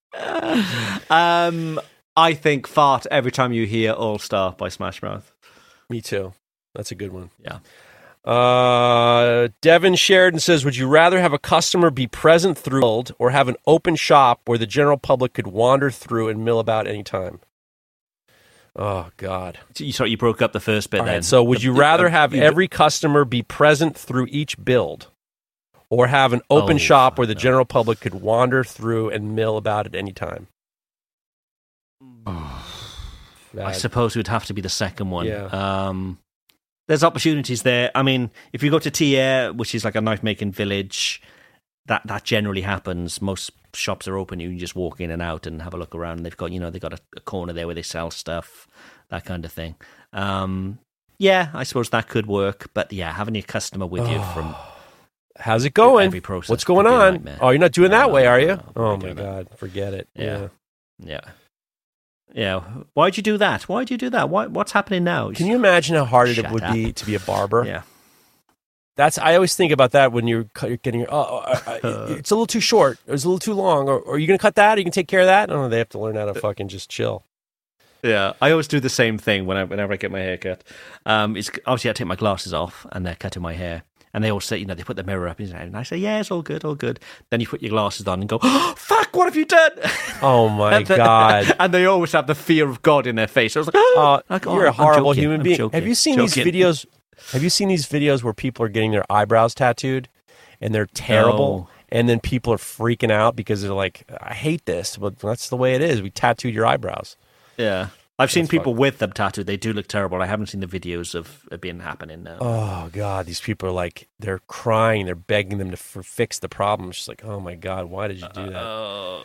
Um, I think fart every time you hear All Star by Smash Mouth. Me too. That's a good one. Yeah. Uh, Devin Sheridan says, would you rather have a customer be present through or have an open shop where the general public could wander through and mill about any time? Oh, God. You sorry, you broke up the first bit All then. right, so would The- you the- rather uh, have you- every customer be present through each build or have an open Oh, shop where the no. general public could wander through and mill about at any time? I Bad. suppose it would have to be the second one. Yeah. Um, there's opportunities there. I mean, if you go to Tier, which is like a knife making village, that that generally happens. Most shops are open. You can just walk in and out and have a look around. They've got, you know, they've got a, a corner there where they sell stuff, that kind of thing. Um, yeah, I suppose that could work. But yeah, having your customer with you from How's it going? every process What's could going be a on? nightmare. Oh, you're not doing No, that no, way, no, are no, you? no, I'm Oh not my doing that. God, forget it. Yeah. Yeah. Yeah. Yeah. Why'd you do that? Why'd you do that? Why, what's happening now? Can you imagine how hard it Shut would up. be to be a barber? Yeah. That's I always think about that when you're, cut- you're getting your. Oh, uh, uh, it's a little too short. Or it's a little too long. Or, or are you going to cut that? Or you can take care of that? Oh, they have to learn how to fucking just chill. Yeah, I always do the same thing when I, whenever I get my hair cut. Um, it's obviously I take my glasses off and they're cutting my hair, and they all say, you know, they put the mirror up and I say, yeah, it's all good, all good. Then you put your glasses on and go, oh, fuck, what have you done? Oh my and then- God! And they always have the fear of God in their face. I was like, Uh, oh, like, oh, you're a I'm horrible joking, human I'm being. joking, Have you seen joking. these videos? Have you seen these videos where people are getting their eyebrows tattooed and they're terrible? No. And then people are freaking out because they're like, I hate this, but that's the way it is. We tattooed your eyebrows. Yeah. I've seen That's people fucked. with them tattooed. They do look terrible. I haven't seen the videos of it being happening now. Oh God, these people are like, they're crying, they're begging them to f- fix the problem. It's just like, oh my God, why did you do that? Uh,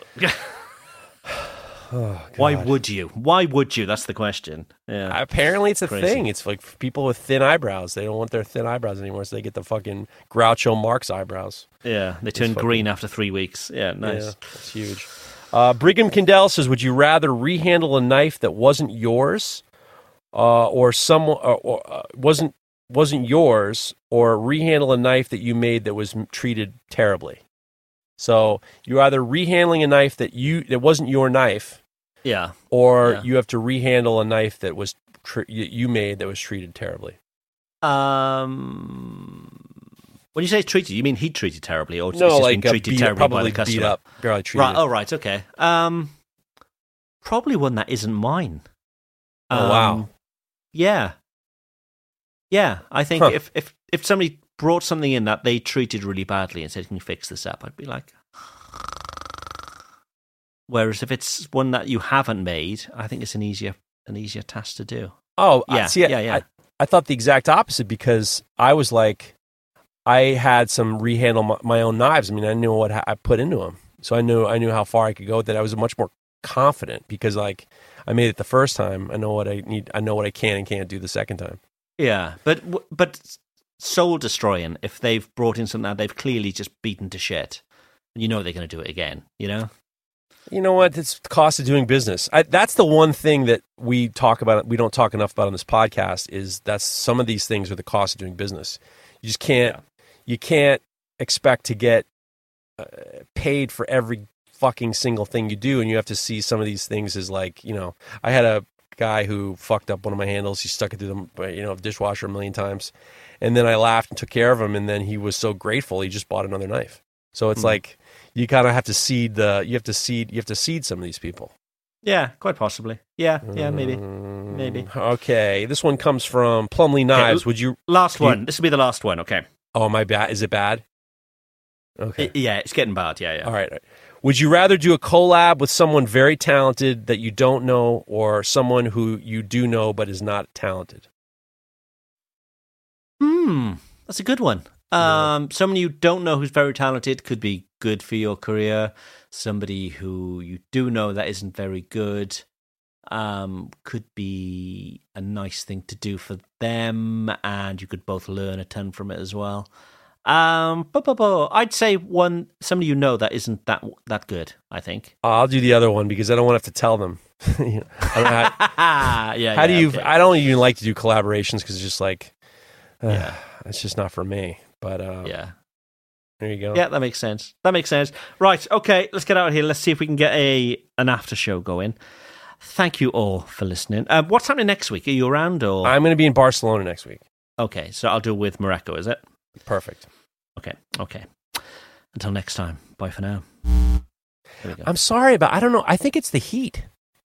Oh, why God. would you? Why would you? That's the question. Yeah. Apparently, it's a Crazy. thing. It's like people with thin eyebrows. They don't want their thin eyebrows anymore, so they get the fucking Groucho Marx eyebrows. Yeah. They turn fucking- green after three weeks. Yeah. Nice. Yeah, that's huge. Uh, Brigham Kendall says, "Would you rather rehandle a knife that wasn't yours, uh, or someone or, or uh, wasn't wasn't yours, or rehandle a knife that you made that was m- treated terribly?" So you're either rehandling a knife that you that wasn't your knife, Yeah. or Yeah. you have to rehandle a knife that was tr- you you made that was treated terribly. Um, when you say treated, you mean he treated terribly, or it's No, just like been uh, treated beat, terribly probably by the beat customer? up, probably treated. Right. Oh, right. Okay. Um, probably one that isn't mine. Oh, um, wow. Yeah. Yeah, I think huh. if, if, if somebody brought something in that they treated really badly and said, can you fix this up? I'd be like... Whereas if it's one that you haven't made, I think it's an easier an easier task to do. Oh, yeah, I, see, yeah, yeah. I, I thought the exact opposite because I was like, I had some rehandle my, my own knives. I mean, I knew what I put into them, so I knew I knew how far I could go with it. I was much more confident because, like, I made it the first time. I know what I need. I know what I can and can't do the second time. Yeah, but but soul destroying. If they've brought in something that they've clearly just beaten to shit, you know they're going to do it again. You know. You know what? It's the cost of doing business. I, that's the one thing that we talk about. We don't talk enough about on this podcast. Is that some of these things are the cost of doing business. You just can't. Yeah. You can't expect to get uh, paid for every fucking single thing you do, and you have to see some of these things as like, you know. I had a guy who fucked up one of my handles. He stuck it through the you know dishwasher a million times, and then I laughed and took care of him. And then he was so grateful he just bought another knife. So it's mm. like. You kind of have to seed the. You have to seed. You have to seed some of these people. Yeah, quite possibly. Yeah, yeah, maybe, maybe. Okay, this one comes from Plumley Knives. Okay, Would you last you, one? This will be the last one. Okay. Oh, my bad. Is it bad? Okay. It, yeah, it's getting bad. Yeah, yeah. All right, all right. Would you rather do a collab with someone very talented that you don't know, or someone who you do know but is not talented? Hmm, that's a good one. Um, yeah. Someone you don't know who's very talented could be good for your career. Somebody who you do know that isn't very good um, could be a nice thing to do for them, and you could both learn a ton from it as well. Um, but, but, but I'd say one somebody you know that isn't that that good. I think I'll do the other one because I don't want to have to tell them. you know, I don't know how, yeah. How yeah, do you? Okay. I don't even like to do collaborations because it's just like, uh, yeah, it's just not for me. But um, yeah. There you go. Yeah, that makes sense. That makes sense. Right, okay, let's get out of here. Let's see if we can get a an after show going. Thank you all for listening. Um, what's happening next week? Are you around? Or I'm going to be in Barcelona next week. Okay, so I'll do it with Morocco, is it? Perfect. Okay, okay. Until next time, bye for now. There we go. I'm sorry about, I don't know, I think it's the heat.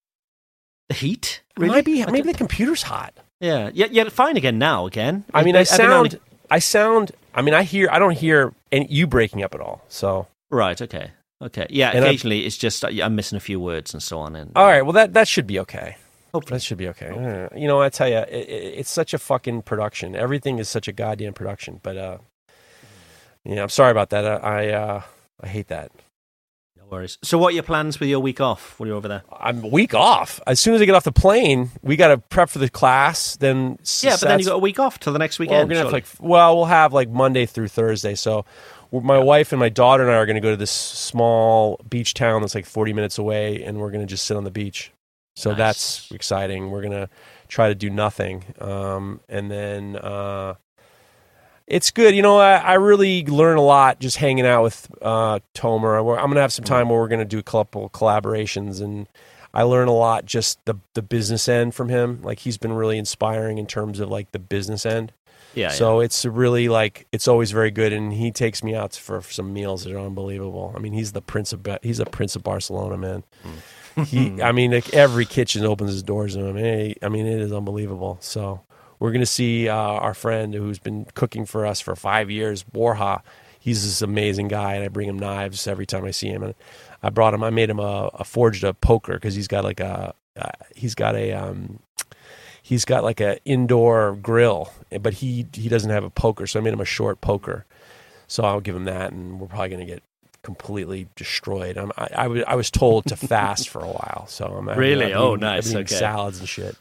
The heat? Really? It might be, maybe the computer's hot. Yeah, yeah, yeah, fine again now, again. I mean, I sound... only... I sound, I mean, I hear, I don't hear any, you breaking up at all, so. Right, okay, okay. Yeah, and occasionally I'm, it's just, I'm missing a few words and so on. And all right, well, that, that should be okay. Hopefully. That should be okay. okay. You know, I tell you, it, it, it's such a fucking production. Everything is such a goddamn production, but, uh, yeah, I'm sorry about that. I, I, uh, I hate that. No worries. So what are your plans with your week off when you're over there? I'm week off. As soon as I get off the plane, we got to prep for the class. Then yeah, but then you got a week off till the next weekend. Well, we're gonna have like, well, we'll have like Monday through Thursday. So my yeah. wife and my daughter and I are going to go to this small beach town that's like forty minutes away, and we're going to just sit on the beach. So nice. That's exciting. We're going to try to do nothing, um, and then uh, it's good. You know, I, I really learn a lot just hanging out with uh, Tomer. I'm going to have some time where we're going to do a couple collaborations, and I learn a lot just the the business end from him. Like, he's been really inspiring in terms of like the business end. Yeah. So yeah. it's really like, it's always very good, and he takes me out for, for some meals that are unbelievable. I mean, he's the prince of he's a prince of Barcelona, man. Mm. He, I mean, like, every kitchen opens its doors to him. Hey, I mean, it is unbelievable. So. We're going to see uh, our friend who's been cooking for us for five years, Borja. He's this amazing guy, and I bring him knives every time I see him. And I brought him, I made him a, a forged a poker because he's got like a, uh, he's got a, um, he's got like a indoor grill, but he he doesn't have a poker, so I made him a short poker. So I'll give him that, and we're probably going to get completely destroyed. I'm, I, I, was, I was told to fast for a while, so I'm really I've been, oh I've nice been okay. salads and shit.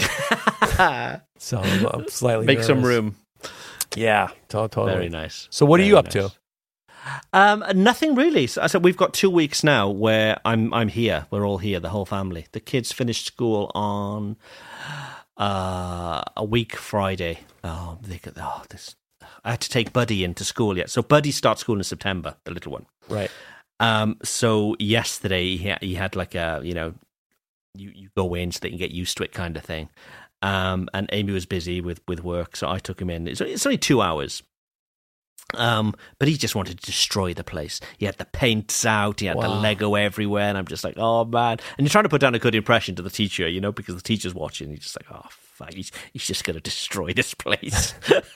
So I'm, I'm slightly make nervous. some room. Yeah, totally. Very nice. So what Very are you up nice. to? Um, nothing really. So, so we've got two weeks now where I'm I'm here. We're all here, the whole family. The kids finished school on uh, a week Friday. Oh, they could, oh, this. I had to take Buddy into school yet. So Buddy starts school in September, the little one. Right. Um. So yesterday he had, he had like a you know, you you go in so they can get used to it kind of thing. Um. And Amy was busy with with work, so I took him in. It's, it's only two hours. Um, but he just wanted to destroy the place. He had the paints out, he had wow. the Lego everywhere, and I'm just like, oh man. And you're trying to put down a good impression to the teacher, you know, because the teacher's watching, and you're just like, oh fuck, he's, he's just going to destroy this place.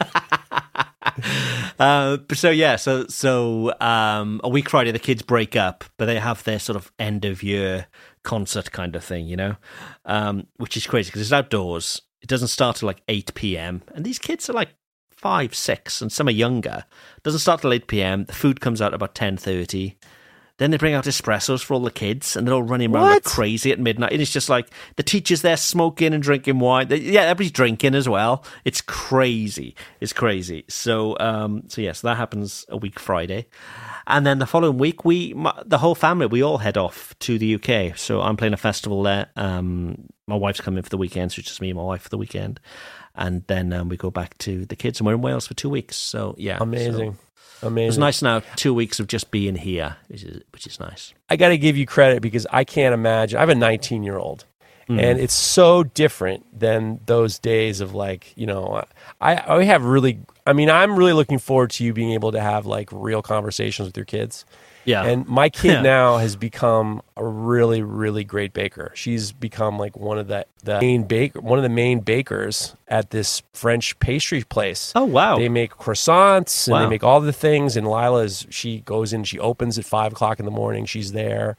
uh, so yeah, so so um, a week Friday, the kids break up, but they have their sort of end of year concert kind of thing, you know, um, which is crazy because it's outdoors. It doesn't start till like eight p.m. and these kids are like five, six, and some are younger. It doesn't start till eight p.m. The food comes out about ten thirty. Then they bring out espressos for all the kids, and they're all running around what? like crazy at midnight. And it's just like the teacher's there smoking and drinking wine. They, yeah, everybody's drinking as well. It's crazy. It's crazy. So, um, so yes, yeah, so that happens a week Friday, and then the following week, we, my, the whole family, we all head off to the U K. So I'm playing a festival there. Um, my wife's coming for the weekend, so it's just me and my wife for the weekend. And then um, we go back to the kids, and we're in Wales for two weeks. So yeah, amazing, so amazing. It's nice now. Two weeks of just being here, which is which is nice. I got to give you credit because I can't imagine. I have a nineteen-year-old, mm. and it's so different than those days of like you know. I I have really. I mean, I'm really looking forward to you being able to have like real conversations with your kids. Yeah. And my kid yeah. now has become a really, really great baker. She's become like one of the, the main baker, one of the main bakers at this French pastry place. Oh, wow. They make croissants and wow. they make all the things. And Lila's, she goes in, she opens at five o'clock in the morning. She's there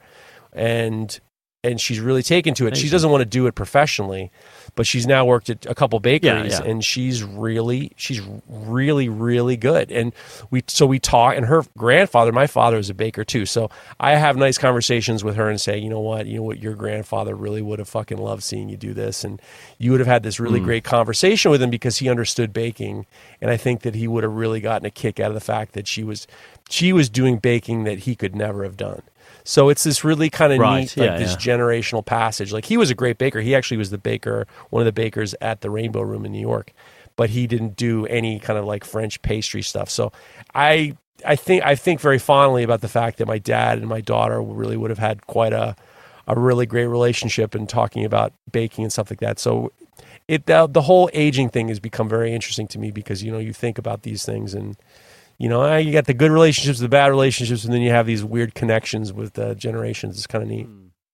and, and she's really taken to it. Amazing. She doesn't want to do it professionally, but she's now worked at a couple bakeries yeah, yeah. and she's really, she's really, really good. And we, so we talk, and her grandfather, my father was a baker too. So I have nice conversations with her and say, you know what, you know what, your grandfather really would have fucking loved seeing you do this. And you would have had this really mm. great conversation with him because he understood baking. And I think that he would have really gotten a kick out of the fact that she was, she was doing baking that he could never have done. So it's this really kind of right. neat, like yeah, this yeah. generational passage. Like he was a great baker. He actually was the baker, one of the bakers at the Rainbow Room in New York, but he didn't do any kind of like French pastry stuff. So I, I think, I think very fondly about the fact that my dad and my daughter really would have had quite a, a really great relationship and talking about baking and stuff like that. So it, the, the whole aging thing has become very interesting to me because, you know, you think about these things and, you know, you got the good relationships, the bad relationships, and then you have these weird connections with uh, generations. It's kind of neat.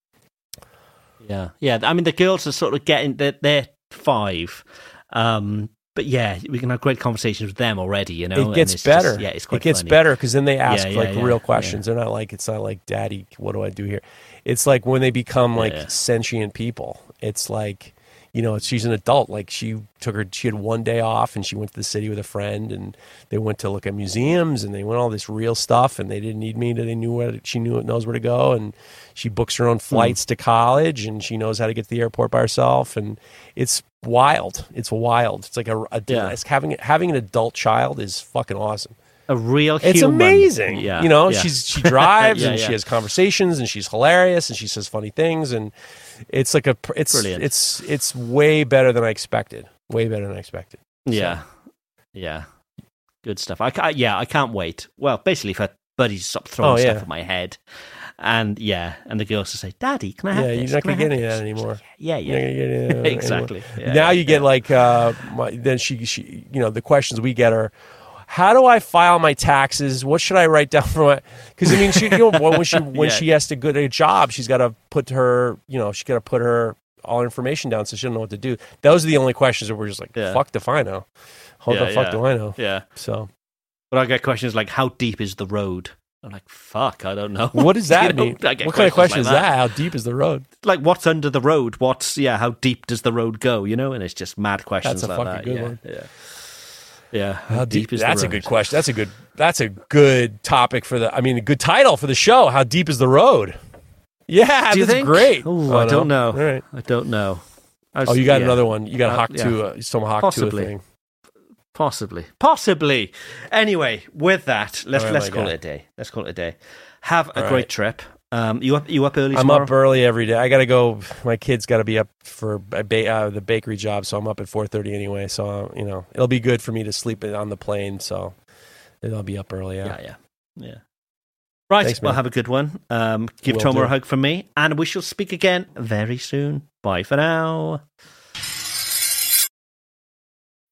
Yeah, yeah. I mean, the girls are sort of getting they're, they're five, um, but yeah, we can have great conversations with them already. You know, it gets better. Just, yeah, it's quite it gets funny. better because then they ask yeah, yeah, like yeah, real questions. Yeah. They're not like it's not like, "Daddy, what do I do here?" It's like when they become like yeah, yeah. sentient people. It's like. You know, she's an adult. Like she took her, she had one day off and she went to the city with a friend and they went to look at museums and they went all this real stuff and they didn't need me. They knew where, she knew it knows where to go. And she books her own flights mm. to college and she knows how to get to the airport by herself. And it's wild. It's wild. It's like a, a yeah. it's having, having an adult child is fucking awesome. A real human. It's amazing. Yeah. You know, yeah. she's, she drives yeah, and yeah. she has conversations and she's hilarious and she says funny things and it's like a, it's, Brilliant. it's, it's way better than I expected. Way better than I expected. Yeah. So. Yeah. Good stuff. I, I yeah, I can't wait. Well, basically for Buddy to stop throwing oh, yeah. stuff at my head. And yeah, and the girls to say, "Daddy, can I have yeah, this? Yeah, you're not can going to I get any of this? that anymore. Yeah, yeah. yeah. exactly. Yeah, now yeah, you get yeah. like, uh, my, then she, she, you know, the questions we get are, how do I file my taxes? What should I write down for my? Because I mean, she, you know, when she when yeah. she has to get a job, she's got to put her, you know, she's got to put her all her information down, so she doesn't know what to do. Those are the only questions that we're just like, yeah. fuck if I know. How yeah, the fuck yeah. do I know? Yeah. So, but I get questions like, how deep is the road? I'm like, fuck, I don't know. What does that you mean? Know, what kind of question like is that? that? How deep is the road? Like, what's under the road? What's yeah? How deep does the road go? You know, and it's just mad questions. That's a like fucking that. good yeah, one. Yeah. Yeah. How, how deep, deep is that's the a road? good question. That's a good. That's a good topic for the. I mean, a good title for the show. How deep is the road? Yeah, Do you that's think? great. Ooh, oh, I don't know. All right. I don't know. I was, oh, you got yeah. another one. You got a uh, Hawk yeah. to some Hawk Possibly. to a thing. Possibly. Possibly. Anyway, with that, let's right, let's call God. it a day. Let's call it a day. Have a All great right. trip. Um, you up? You up early? I'm tomorrow? up early every day. I got to go. My kid's got to be up for a ba- uh, the bakery job, so I'm up at four thirty anyway. So uh, you know, it'll be good for me to sleep on the plane. So I'll be up early. Yeah, Yeah, yeah, yeah. Right. Thanks, well, man. have a good one. Um, give Will Tomer do. a hug from me, and we shall speak again very soon. Bye for now.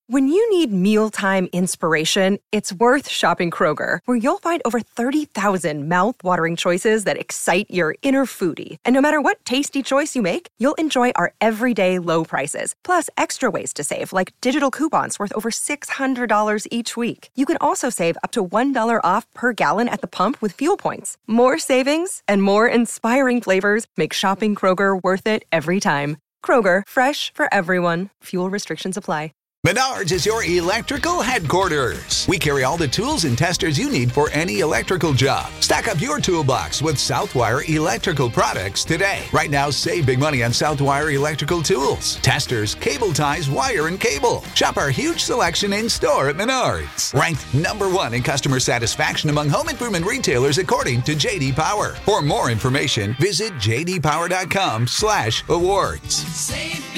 When you need mealtime inspiration, it's worth shopping Kroger, where you'll find over thirty thousand mouth-watering choices that excite your inner foodie. And no matter what tasty choice you make, you'll enjoy our everyday low prices, plus extra ways to save, like digital coupons worth over six hundred dollars each week. You can also save up to one dollar off per gallon at the pump with fuel points. More savings and more inspiring flavors make shopping Kroger worth it every time. Kroger, fresh for everyone. Fuel restrictions apply. Menards is your electrical headquarters. We carry all the tools and testers you need for any electrical job. Stack up your toolbox with Southwire electrical products today. Right now, save big money on Southwire electrical tools, testers, cable ties, wire, and cable. Shop our huge selection in store at Menards. Ranked number one in customer satisfaction among home improvement retailers according to J D Power. For more information, visit j d power dot com slash awards. Save